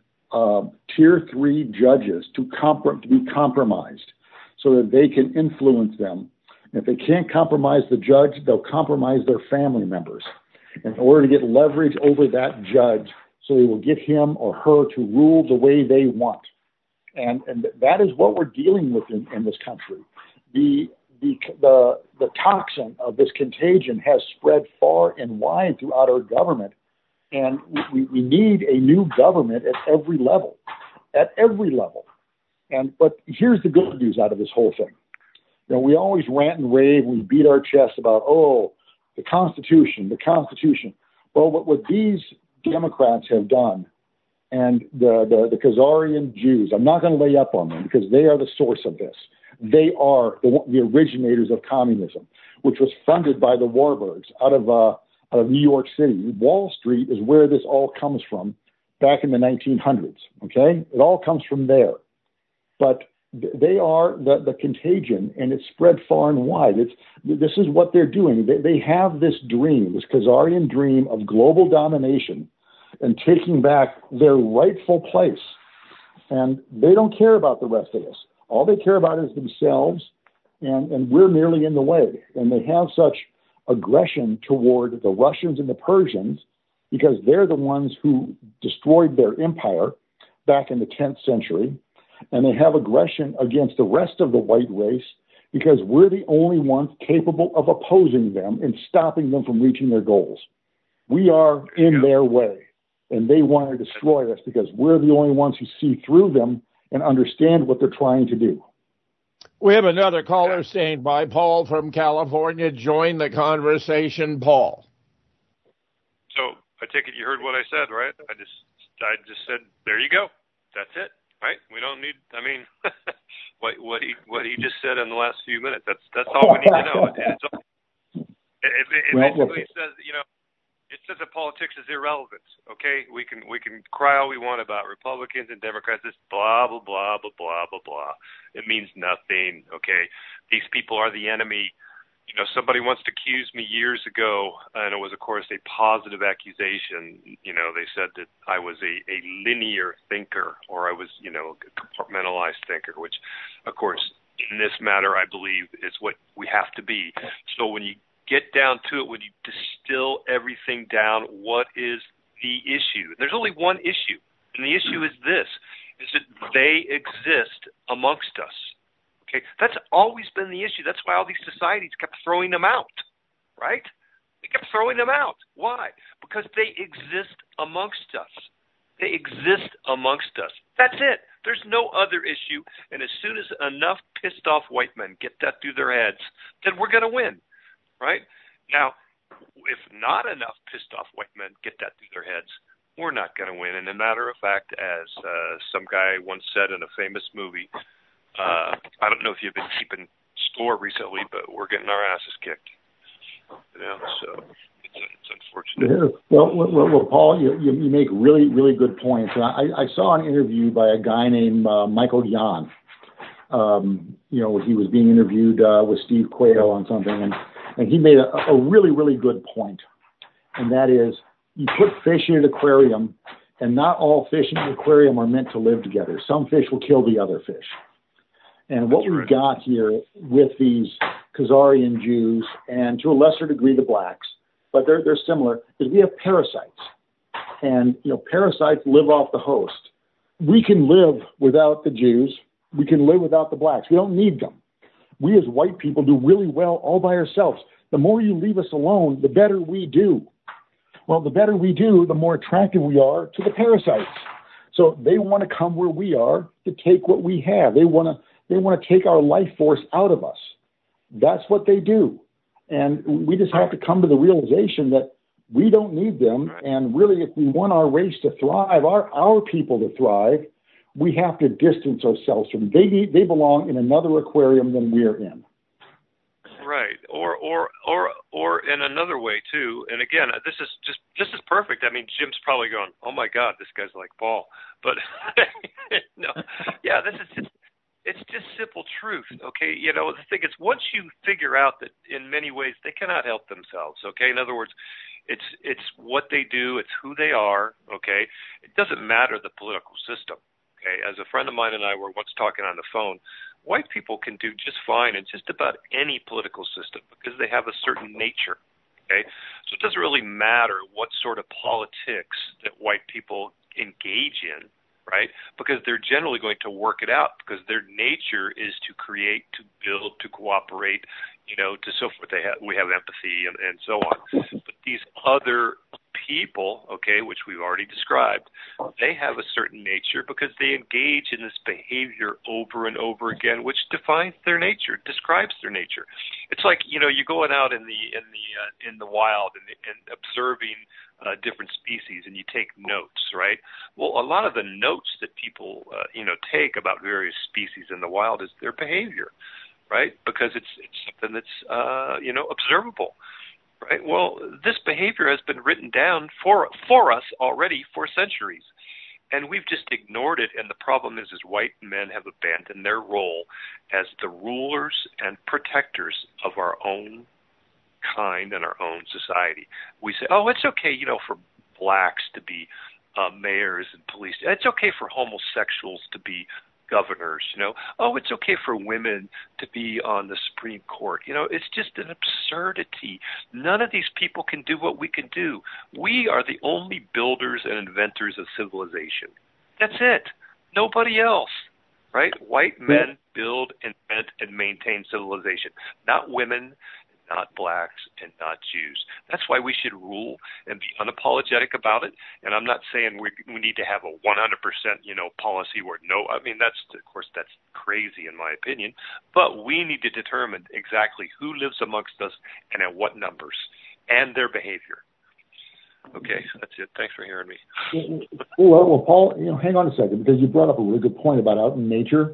uh, tier three judges to, comp- to be compromised so that they can influence them. If they can't compromise the judge, they'll compromise their family members in order to get leverage over that judge so they will get him or her to rule the way they want. And, and that is what we're dealing with in, in this country. The, the, the, the toxin of this contagion has spread far and wide throughout our government. And we, we need a new government at every level, at every level. And but here's the good news out of this whole thing. You know, we always rant and rave, we beat our chests about, oh, the Constitution, the Constitution. Well, what, what these Democrats have done, and the, the, the Khazarian Jews, I'm not going to lay up on them because they are the source of this. They are the, the originators of communism, which was funded by the Warburgs out of uh, out of New York City. Wall Street is where this all comes from back in the nineteen hundreds, okay? It all comes from there. But they are the, the contagion, and it's spread far and wide. It's, this is what they're doing. They, they have this dream, this Khazarian dream of global domination and taking back their rightful place. And they don't care about the rest of us. All they care about is themselves, and, and we're merely in the way. And they have such aggression toward the Russians and the Persians because they're the ones who destroyed their empire back in the tenth century. And they have aggression against the rest of the white race because we're the only ones capable of opposing them and stopping them from reaching their goals. We are in their way, and they want to destroy us because we're the only ones who see through them and understand what they're trying to do. We have another caller staying by. Paul from California. Join the conversation, Paul. So I take it you heard what I said, right? I just I just said, there you go. That's it, right? We don't need, I mean, what what he what he just said in the last few minutes, that's that's all we need to know. It, it's all, it, it, it basically says, you know, it says that politics is irrelevant, okay? We can we can cry all we want about Republicans and Democrats, this blah, blah, blah, blah, blah, blah, blah. It means nothing, okay? These people are the enemy. You know, somebody once accused me years ago, and it was, of course, a positive accusation. You know, they said that I was a, a linear thinker, or I was, you know, a compartmentalized thinker, which, of course, in this matter, I believe is what we have to be. So when you get down to it, when you distill everything down, what is the issue? There's only one issue, and the issue is this, is that they exist amongst us. Okay, that's always been the issue. That's why all these societies kept throwing them out, right? They kept throwing them out. Why? Because they exist amongst us. They exist amongst us. That's it. There's no other issue, and as soon as enough pissed off white men get that through their heads, then we're going to win. Right? Now, if not enough pissed off white men get that through their heads, we're not going to win. And a matter of fact, as uh, some guy once said in a famous movie, uh, I don't know if you've been keeping score recently, but we're getting our asses kicked. You know, so it's, it's unfortunate. Yeah. Well, well, well, Paul, you, you, you make really, really good points. I, I saw an interview by a guy named uh, Michael Yon. Um, you know, he was being interviewed uh, with Steve Quayle on something, and And he made a, a really, really good point, and that is you put fish in an aquarium, and not all fish in an aquarium are meant to live together. Some fish will kill the other fish. And what That's we've right. got here with these Khazarian Jews, and to a lesser degree the blacks, but they're, they're similar, is we have parasites. And, you know, parasites live off the host. We can live without the Jews. We can live without the blacks. We don't need them. We as white people do really well all by ourselves. The more you leave us alone, the better we do. Well, the better we do, the more attractive we are to the parasites. So they want to come where we are to take what we have. They want to they want to take our life force out of us. That's what they do. And we just have to come to the realization that we don't need them. And really, if we want our race to thrive, our, our people to thrive, we have to distance ourselves from them. They, need, they belong in another aquarium than we're in. Right. Or, or, or, or in another way too. And again, this is just, this is perfect. I mean, Jim's probably going, oh my God, this guy's like Paul, but no, yeah, this is just, it's just simple truth. Okay. You know, the thing is, once you figure out that in many ways they cannot help themselves. Okay. In other words, it's, it's what they do. It's who they are. Okay. It doesn't matter the political system. Okay. As a friend of mine and I were once talking on the phone, white people can do just fine in just about any political system because they have a certain nature, okay? So it doesn't really matter what sort of politics that white people engage in, right? Because they're generally going to work it out because their nature is to create, to build, to cooperate, you know, to so forth. They have, we have empathy and, and so on. But these other people, okay, which we've already described, they have a certain nature because they engage in this behavior over and over again, which defines their nature, describes their nature. It's like, you know, you're going out in the in the uh, in the wild and, and observing uh, different species, and you take notes, right? Well, a lot of the notes that people, uh, you know, take about various species in the wild is their behavior, right? Because it's it's something that's uh, you know, observable. Right. Well, this behavior has been written down for for us already for centuries, and we've just ignored it. And the problem is, is white men have abandoned their role as the rulers and protectors of our own kind and our own society. We say, oh, it's okay, you know, for blacks to be uh, mayors and police. It's okay for homosexuals to be governors, you know. Oh, it's okay for women to be on the Supreme Court. You know, it's just an absurdity. None of these people can do what we can do. We are the only builders and inventors of civilization. That's it. Nobody else, right? White men build, invent, and maintain civilization, not women, not blacks, and not Jews. That's why we should rule and be unapologetic about it. And I'm not saying we we need to have a one hundred percent, you know, policy where no, I mean, that's, of course, that's crazy in my opinion. But we need to determine exactly who lives amongst us and at what numbers and their behavior. Okay, that's it. Thanks for hearing me. well, well, Paul, you know, hang on a second, because you brought up a really good point about out in nature.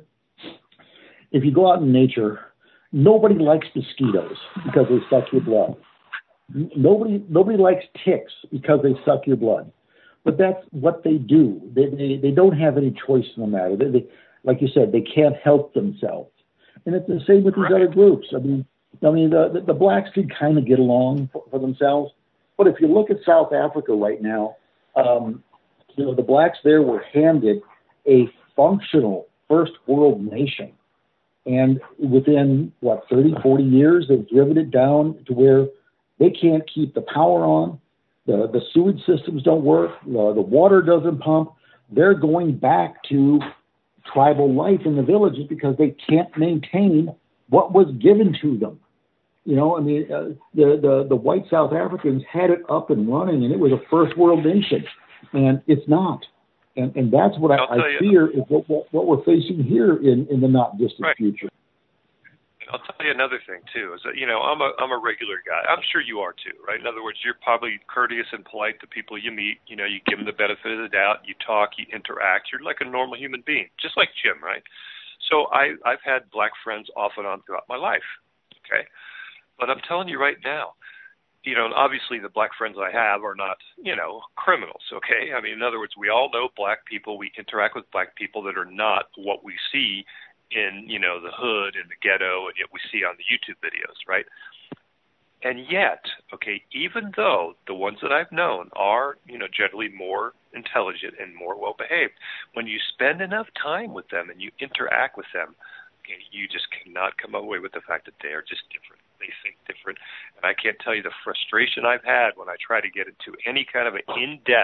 If you go out in nature, nobody likes mosquitoes because they suck your blood. Nobody nobody likes ticks because they suck your blood. But that's what they do. They they, they don't have any choice in the matter. They, they, like you said, they can't help themselves. And it's the same with these right. other groups. I mean, I mean the, the, the blacks can kind of get along for, for themselves. But if you look at South Africa right now, um, you know, the blacks there were handed a functional first world nation. And within, what, thirty, forty years, they've driven it down to where they can't keep the power on. The, the sewage systems don't work. The, the water doesn't pump. They're going back to tribal life in the villages because they can't maintain what was given to them. You know, I mean, uh, the, the, the white South Africans had it up and running, and it was a first world nation. And it's not. And, and that's what I, I fear is what, what, what we're facing here in, in the not distant right. future. I'll tell you another thing too is that, you know, I'm a I'm a regular guy. I'm sure you are too, right? In other words, you're probably courteous and polite to people you meet. You know, you give them the benefit of the doubt. You talk, you interact. You're like a normal human being, just like Jim, right? So I I've had black friends off and on throughout my life. Okay, but I'm telling you right now, you know, and obviously the black friends I have are not, you know, criminals, okay? I mean, in other words, we all know black people. We interact with black people that are not what we see in, you know, the hood and the ghetto and yet we see on the YouTube videos, right? And yet, okay, even though the ones that I've known are, you know, generally more intelligent and more well-behaved, when you spend enough time with them and you interact with them, okay, you just cannot come away with the fact that they are just different. They think different. And I can't tell you the frustration I've had when I try to get into any kind of an in-depth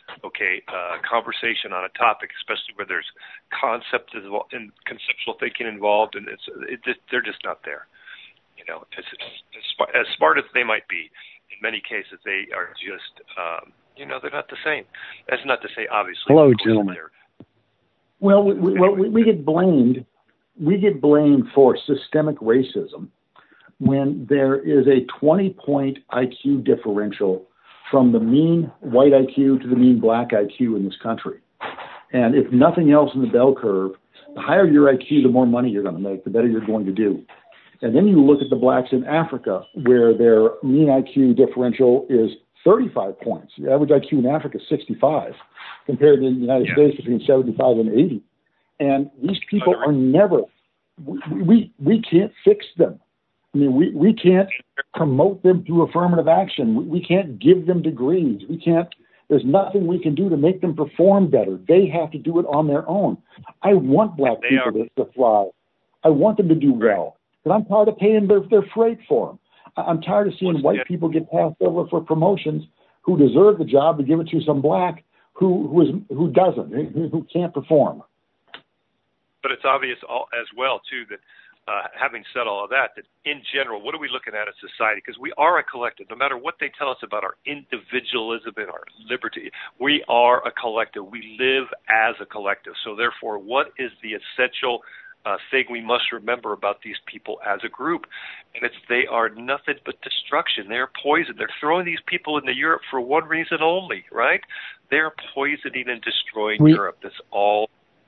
okay, uh, conversation on a topic, especially where there's concept and conceptual thinking involved, and it's it just, they're just not there. You know, as, as, as smart as they might be, in many cases they are just, um, you know, they're not the same. That's not to say, obviously. Hello, gentlemen. Well, we, we, well, we, we get blamed. We get blamed for systemic racism when there is a twenty-point I Q differential from the mean white I Q to the mean black I Q in this country. And if nothing else in the bell curve, the higher your I Q, the more money you're going to make, the better you're going to do. And then you look at the blacks in Africa, where their mean I Q differential is thirty-five points. The average I Q in Africa is sixty-five, compared to the United yeah. States between seventy-five and eighty. And these people are never, we, we, we can't fix them. I mean, we, we can't promote them through affirmative action. We, we can't give them degrees. We can't, there's nothing we can do to make them perform better. They have to do it on their own. I want black they people to, to thrive. I want them to do well. But I'm tired of paying their, their freight for them. I'm tired of seeing white people get passed over for promotions who deserve the job to give it to some black who who is who doesn't, who can't perform. But it's obvious all, as well, too, that uh, having said all of that, that in general, what are we looking at as society? Because we are a collective. No matter what they tell us about our individualism and our liberty, we are a collective. We live as a collective. So therefore, what is the essential uh, thing we must remember about these people as a group? And it's they are nothing but destruction. They're poison. They're throwing these people into Europe for one reason only, right? They're poisoning and destroying we- Europe. That's all.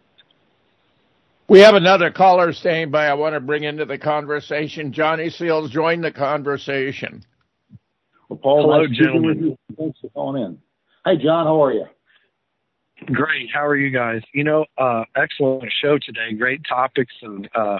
We have another caller staying by I want to bring into the conversation. Johnny Seals, join the conversation. Well, Paul, hello, nice gentlemen. Thanks for calling in. Hi, John. How are you? Great. How are you guys? You know, uh, excellent show today. Great topics and, uh,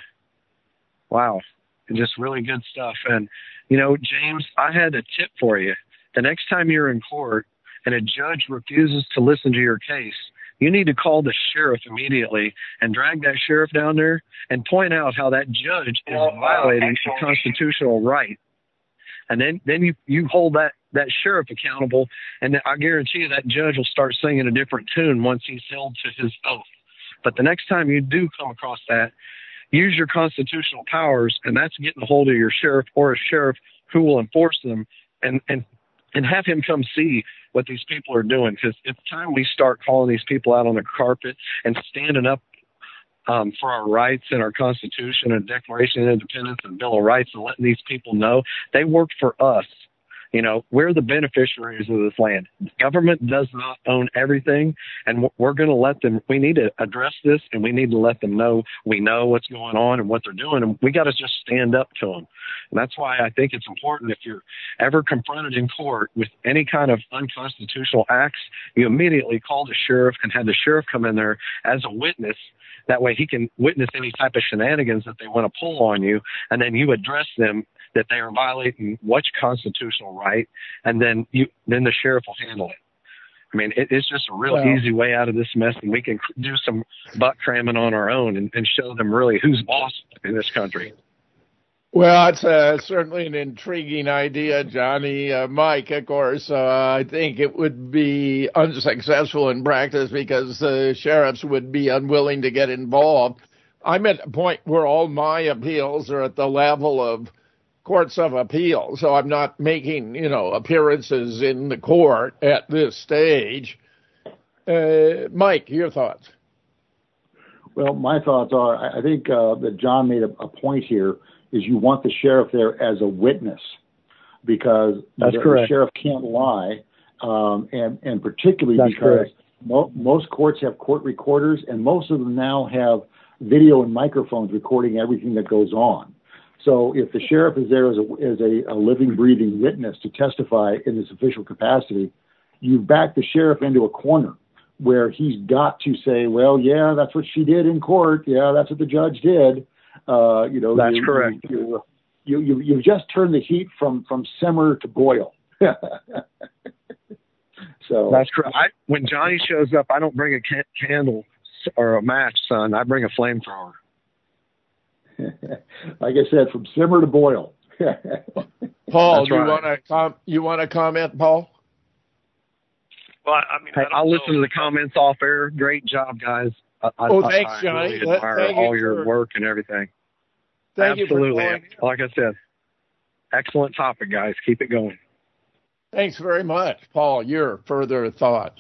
wow, and just really good stuff. And, you know, James, I had a tip for you. The next time you're in court and a judge refuses to listen to your case, you need to call the sheriff immediately and drag that sheriff down there and point out how that judge is violating a constitutional right. And then, then you, you hold that, that sheriff accountable, and I guarantee you that judge will start singing a different tune once he's held to his oath. But the next time you do come across that, use your constitutional powers, and that's getting a hold of your sheriff or a sheriff who will enforce them, and, and and have him come see what these people are doing. Because it's time we start calling these people out on the carpet and standing up um, for our rights and our Constitution and Declaration of Independence and Bill of Rights, and letting these people know they work for us. You know, we're the beneficiaries of this land. The government does not own everything, and we're going to let them, we need to address this, and we need to let them know we know what's going on and what they're doing, and we got to just stand up to them. And that's why I think it's important, if you're ever confronted in court with any kind of unconstitutional acts, you immediately call the sheriff and have the sheriff come in there as a witness. That way he can witness any type of shenanigans that they want to pull on you, and then you address them that they are violating what's constitutional right, and then you then the sheriff will handle it. I mean, it, it's just a real well, easy way out of this mess, and we can do some butt cramming on our own and, and show them really who's boss in this country. Well, it's uh, certainly an intriguing idea, Johnny. Uh, Mike, of course, uh, I think it would be unsuccessful in practice because the sheriffs would be unwilling to get involved. I'm at a point where all my appeals are at the level of courts of appeal, so I'm not making, you know, appearances in the court at this stage. Uh, Mike, your thoughts? Well, my thoughts are, I think uh, that John made a, a point here, is you want the sheriff there as a witness, because That's the, correct. the sheriff can't lie, um, and, and particularly That's because mo- most courts have court recorders, and most of them now have video and microphones recording everything that goes on. So if the sheriff is there as a, as a, a living, breathing witness to testify in his official capacity, you back the sheriff into a corner where he's got to say, well, yeah, that's what she did in court. Yeah, that's what the judge did. Uh, you know, that's you, correct. You, you, you, you've just turned the heat from, from simmer to boil. So that's correct. I, when Johnny shows up, I don't bring a can- candle or a match, son. I bring a flamethrower. Like I said, from simmer to boil. Paul, That's do you right. want to com- you want to comment, Paul? Well, I mean, hey, I I'll know. listen to the comments off air. Great job, guys. I, Oh, I, thanks, I Johnny. really Let- admire thank you all your for- work and everything. Thank you for Absolutely. calling. Like I said, excellent topic, guys. Keep it going. Thanks very much. Paul, your further thoughts?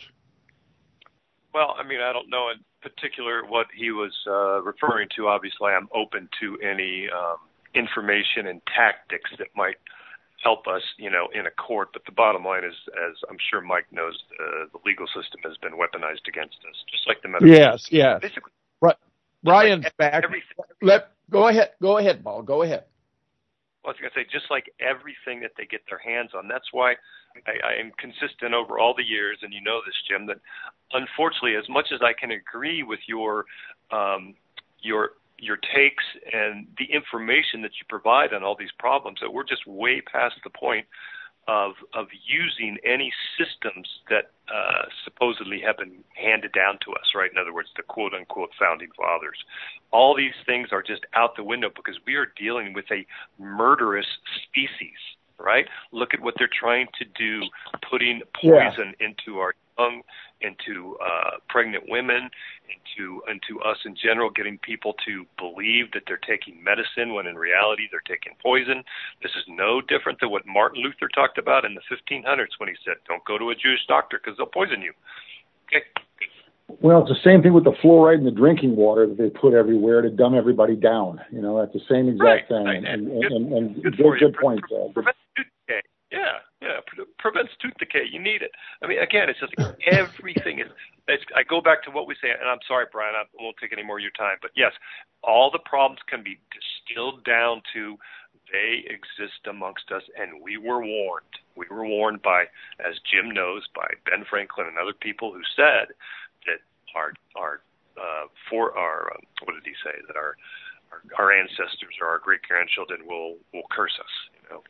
Well, I mean, I don't know in particular what he was uh, referring to. Obviously, I'm open to any um, information and tactics that might help us, you know, in a court. But the bottom line is, as I'm sure Mike knows, uh, the legal system has been weaponized against us, just like the medical Yes, system. yes. Basically, Right. Brian's like back. everything. Let go ahead. Go ahead, Paul. Go ahead. Well, I was going to say, just like everything that they get their hands on. That's why I, I am consistent over all the years, and you know this, Jim, that unfortunately, as much as I can agree with your um, your your takes and the information that you provide on all these problems, that we're just way past the point of of using any systems that uh, supposedly have been handed down to us, right? In other words, the quote-unquote founding fathers. All these things are just out the window because we are dealing with a murderous species, right? Look at what they're trying to do, putting poison yeah. into our young, into uh, pregnant women, into into us in general, getting people to believe that they're taking medicine when in reality they're taking poison. This is no different than what Martin Luther talked about in the fifteen hundreds when he said, don't go to a Jewish doctor because they'll poison you. Okay. Well, it's the same thing with the fluoride in the drinking water that they put everywhere to dumb everybody down. You know, that's the same exact right, thing. Right. And, and, and, good, and, and good, good, good Pre- point. Pre- uh, prevents tooth decay. Yeah, yeah, pre- prevents tooth decay. You need it. I mean, again, it's just like everything is. It's, I go back to what we say, and I'm sorry, Brian, I won't take any more of your time. But yes, all the problems can be distilled down to they exist amongst us, and we were warned. We were warned by, as Jim knows, by Ben Franklin and other people who said that our our uh, for our uh, what did he say that our our, our ancestors or our great grandchildren will will curse us. You know.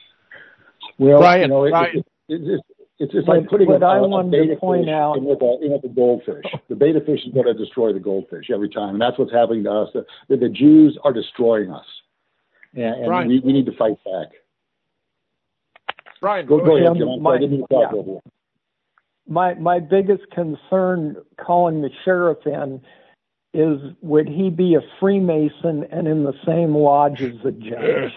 Well, Brian, you know, it, Brian. it, it, it, it's it's But- like putting but a, I a wanted beta to point fish out- in with a, in with a goldfish. The beta fish is going to destroy the goldfish every time, and that's what's happening to us. The, the, the Jews are destroying us, and, and Brian. we, we need to fight back. Brian, Go, go ahead, Yeah, Jim. I'm my- sorry, I didn't mean to talk yeah. over you. My my biggest concern calling the sheriff in is would he be a Freemason and in the same lodge as the judge?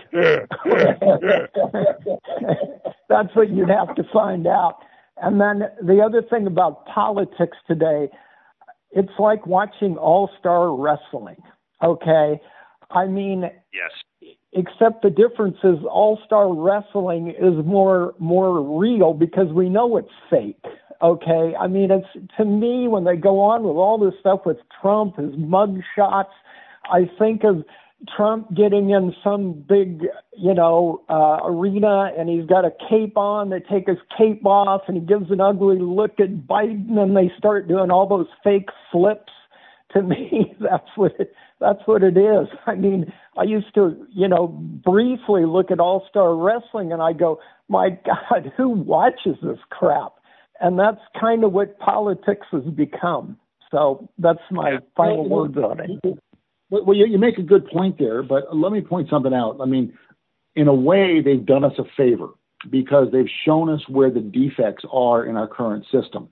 That's what you'd have to find out. And then the other thing about politics today, it's like watching all-star wrestling, okay? I mean, Yes. except the difference is all-star wrestling is more more real because we know it's fake. Okay, I mean, it's to me when they go on with all this stuff with Trump, his mug shots, I think of Trump getting in some big, you know, uh, arena and he's got a cape on. They take his cape off and he gives an ugly look at Biden and they start doing all those fake flips. To me, that's what it, that's what it is. I mean, I used to, you know, briefly look at All-Star Wrestling and I go, my God, who watches this crap? And that's kind of what politics has become. So that's my final well, words on it. Well, you, you make a good point there, but let me point something out. I mean, in a way, they've done us a favor because they've shown us where the defects are in our current system.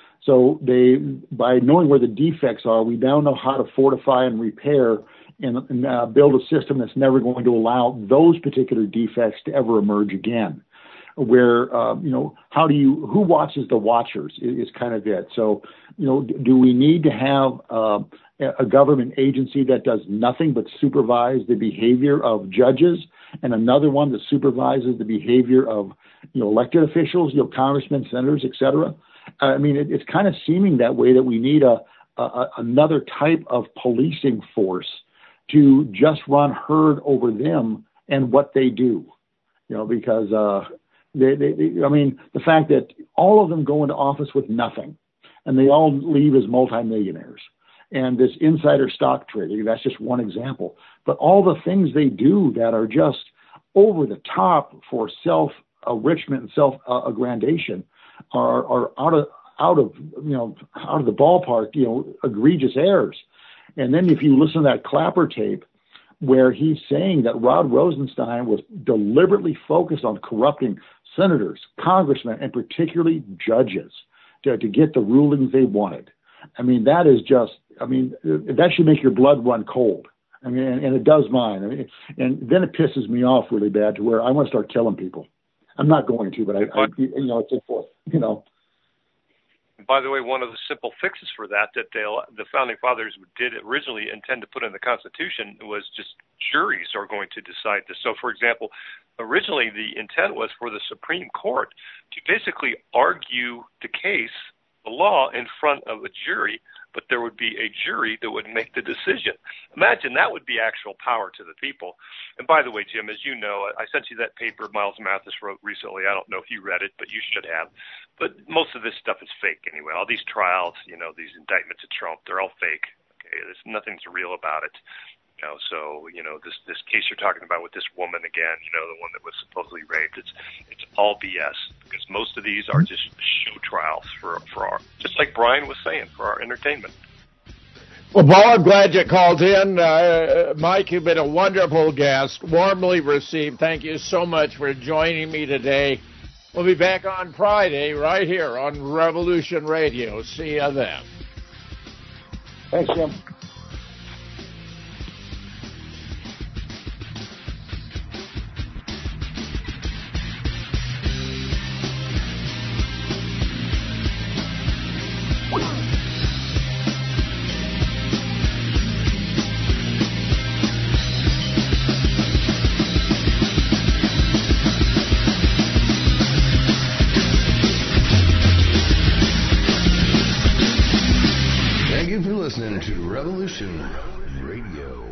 So they, by knowing where the defects are, we now know how to fortify and repair and, and uh, build a system that's never going to allow those particular defects to ever emerge again. Where, uh, you know, how do you, who watches the watchers is, is kind of it. So, you know, do we need to have uh, a government agency that does nothing but supervise the behavior of judges and another one that supervises the behavior of, you know, elected officials, you know, congressmen, senators, et cetera? I mean, it, it's kind of seeming that way that we need a, a another type of policing force to just run herd over them and what they do, you know, because, uh, They, they, they, I mean, the fact that all of them go into office with nothing, and they all leave as multimillionaires. And this insider stock trading, that's just one example. But all the things they do that are just over the top for self-enrichment and self-aggrandation are, are out of out of you know out of the ballpark, you know, egregious errors. And then if you listen to that Clapper tape, where he's saying that Rod Rosenstein was deliberately focused on corrupting senators, congressmen, and particularly judges. to, to get the rulings they wanted. I mean, that is just, I mean, that should make your blood run cold. I mean, and, and it does mine. I mean, and then it pisses me off really bad to where I want to start killing people. I'm not going to, but I, I you know, it's a, you know. By the way, one of the simple fixes for that that they, the Founding Fathers did originally intend to put in the Constitution was just juries are going to decide this. So, for example, originally the intent was for the Supreme Court to basically argue the case, the law, in front of a jury, but there would be a jury that would make the decision. Imagine that would be actual power to the people. And by the way, Jim, as you know, I sent you that paper Miles Mathis wrote recently. I don't know if you read it, but you should have. But most of this stuff is fake anyway. All these trials, you know, these indictments of Trump, they're all fake. Okay, there's nothing's real about it. You know, so, you know, this this case you're talking about with this woman again, you know, the one that was supposedly raped, it's it's all B S because most of these are just show trials for, for our, just like Brian was saying, for our entertainment. Well, Paul, I'm glad you called in. Uh, Mike, you've been a wonderful guest, warmly received. Thank you so much for joining me today. We'll be back on Friday right here on Revolution Radio. See you then. Thanks, Jim. Revolution Radio.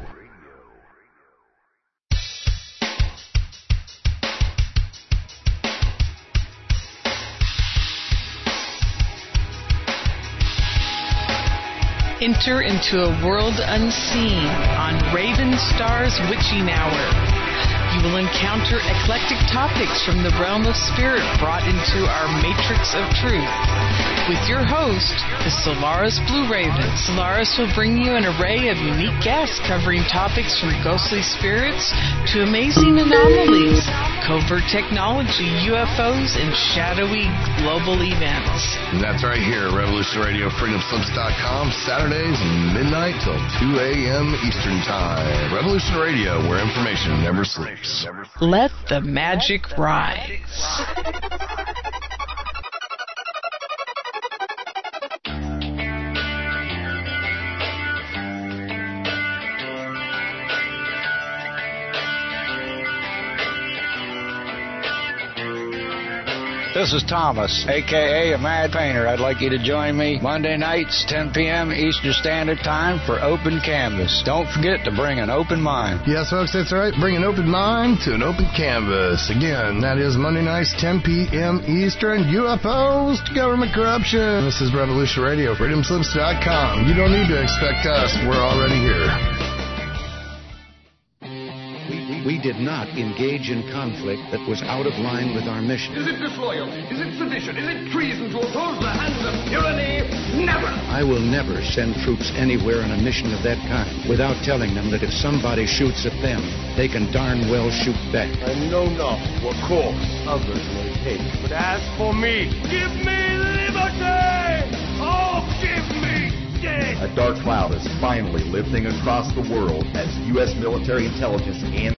Enter into a world unseen on Raven Star's Witching Hour. You will encounter eclectic topics from the realm of spirit brought into our matrix of truth. With your host, the Solaris Blue Raven. Solaris will bring you an array of unique guests covering topics from ghostly spirits to amazing anomalies, covert technology, U F Os, and shadowy global events. And that's right here, Revolution Radio, freedom slips dot com, Saturdays midnight till two a.m. Eastern Time. Revolution Radio, where information never sleeps. Let the magic rise. This is Thomas, a k a. a Mad Painter. I'd like you to join me Monday nights, ten p.m. Eastern Standard Time for Open Canvas. Don't forget to bring an open mind. Yes, folks, that's right. Bring an open mind to an open canvas. Again, that is Monday nights, ten p.m. Eastern. U F Os to government corruption. This is Revolution Radio, freedom slips dot com. You don't need to expect us. We're already here. We did not engage in conflict that was out of line with our mission. Is it disloyal? Is it sedition? Is it treason to oppose the hands of tyranny? Never! I will never send troops anywhere on a mission of that kind without telling them that if somebody shoots at them, they can darn well shoot back. I know not what course others may take, but as for me, give me liberty! Oh, give me death! A dark cloud is finally lifting across the world as U S military intelligence and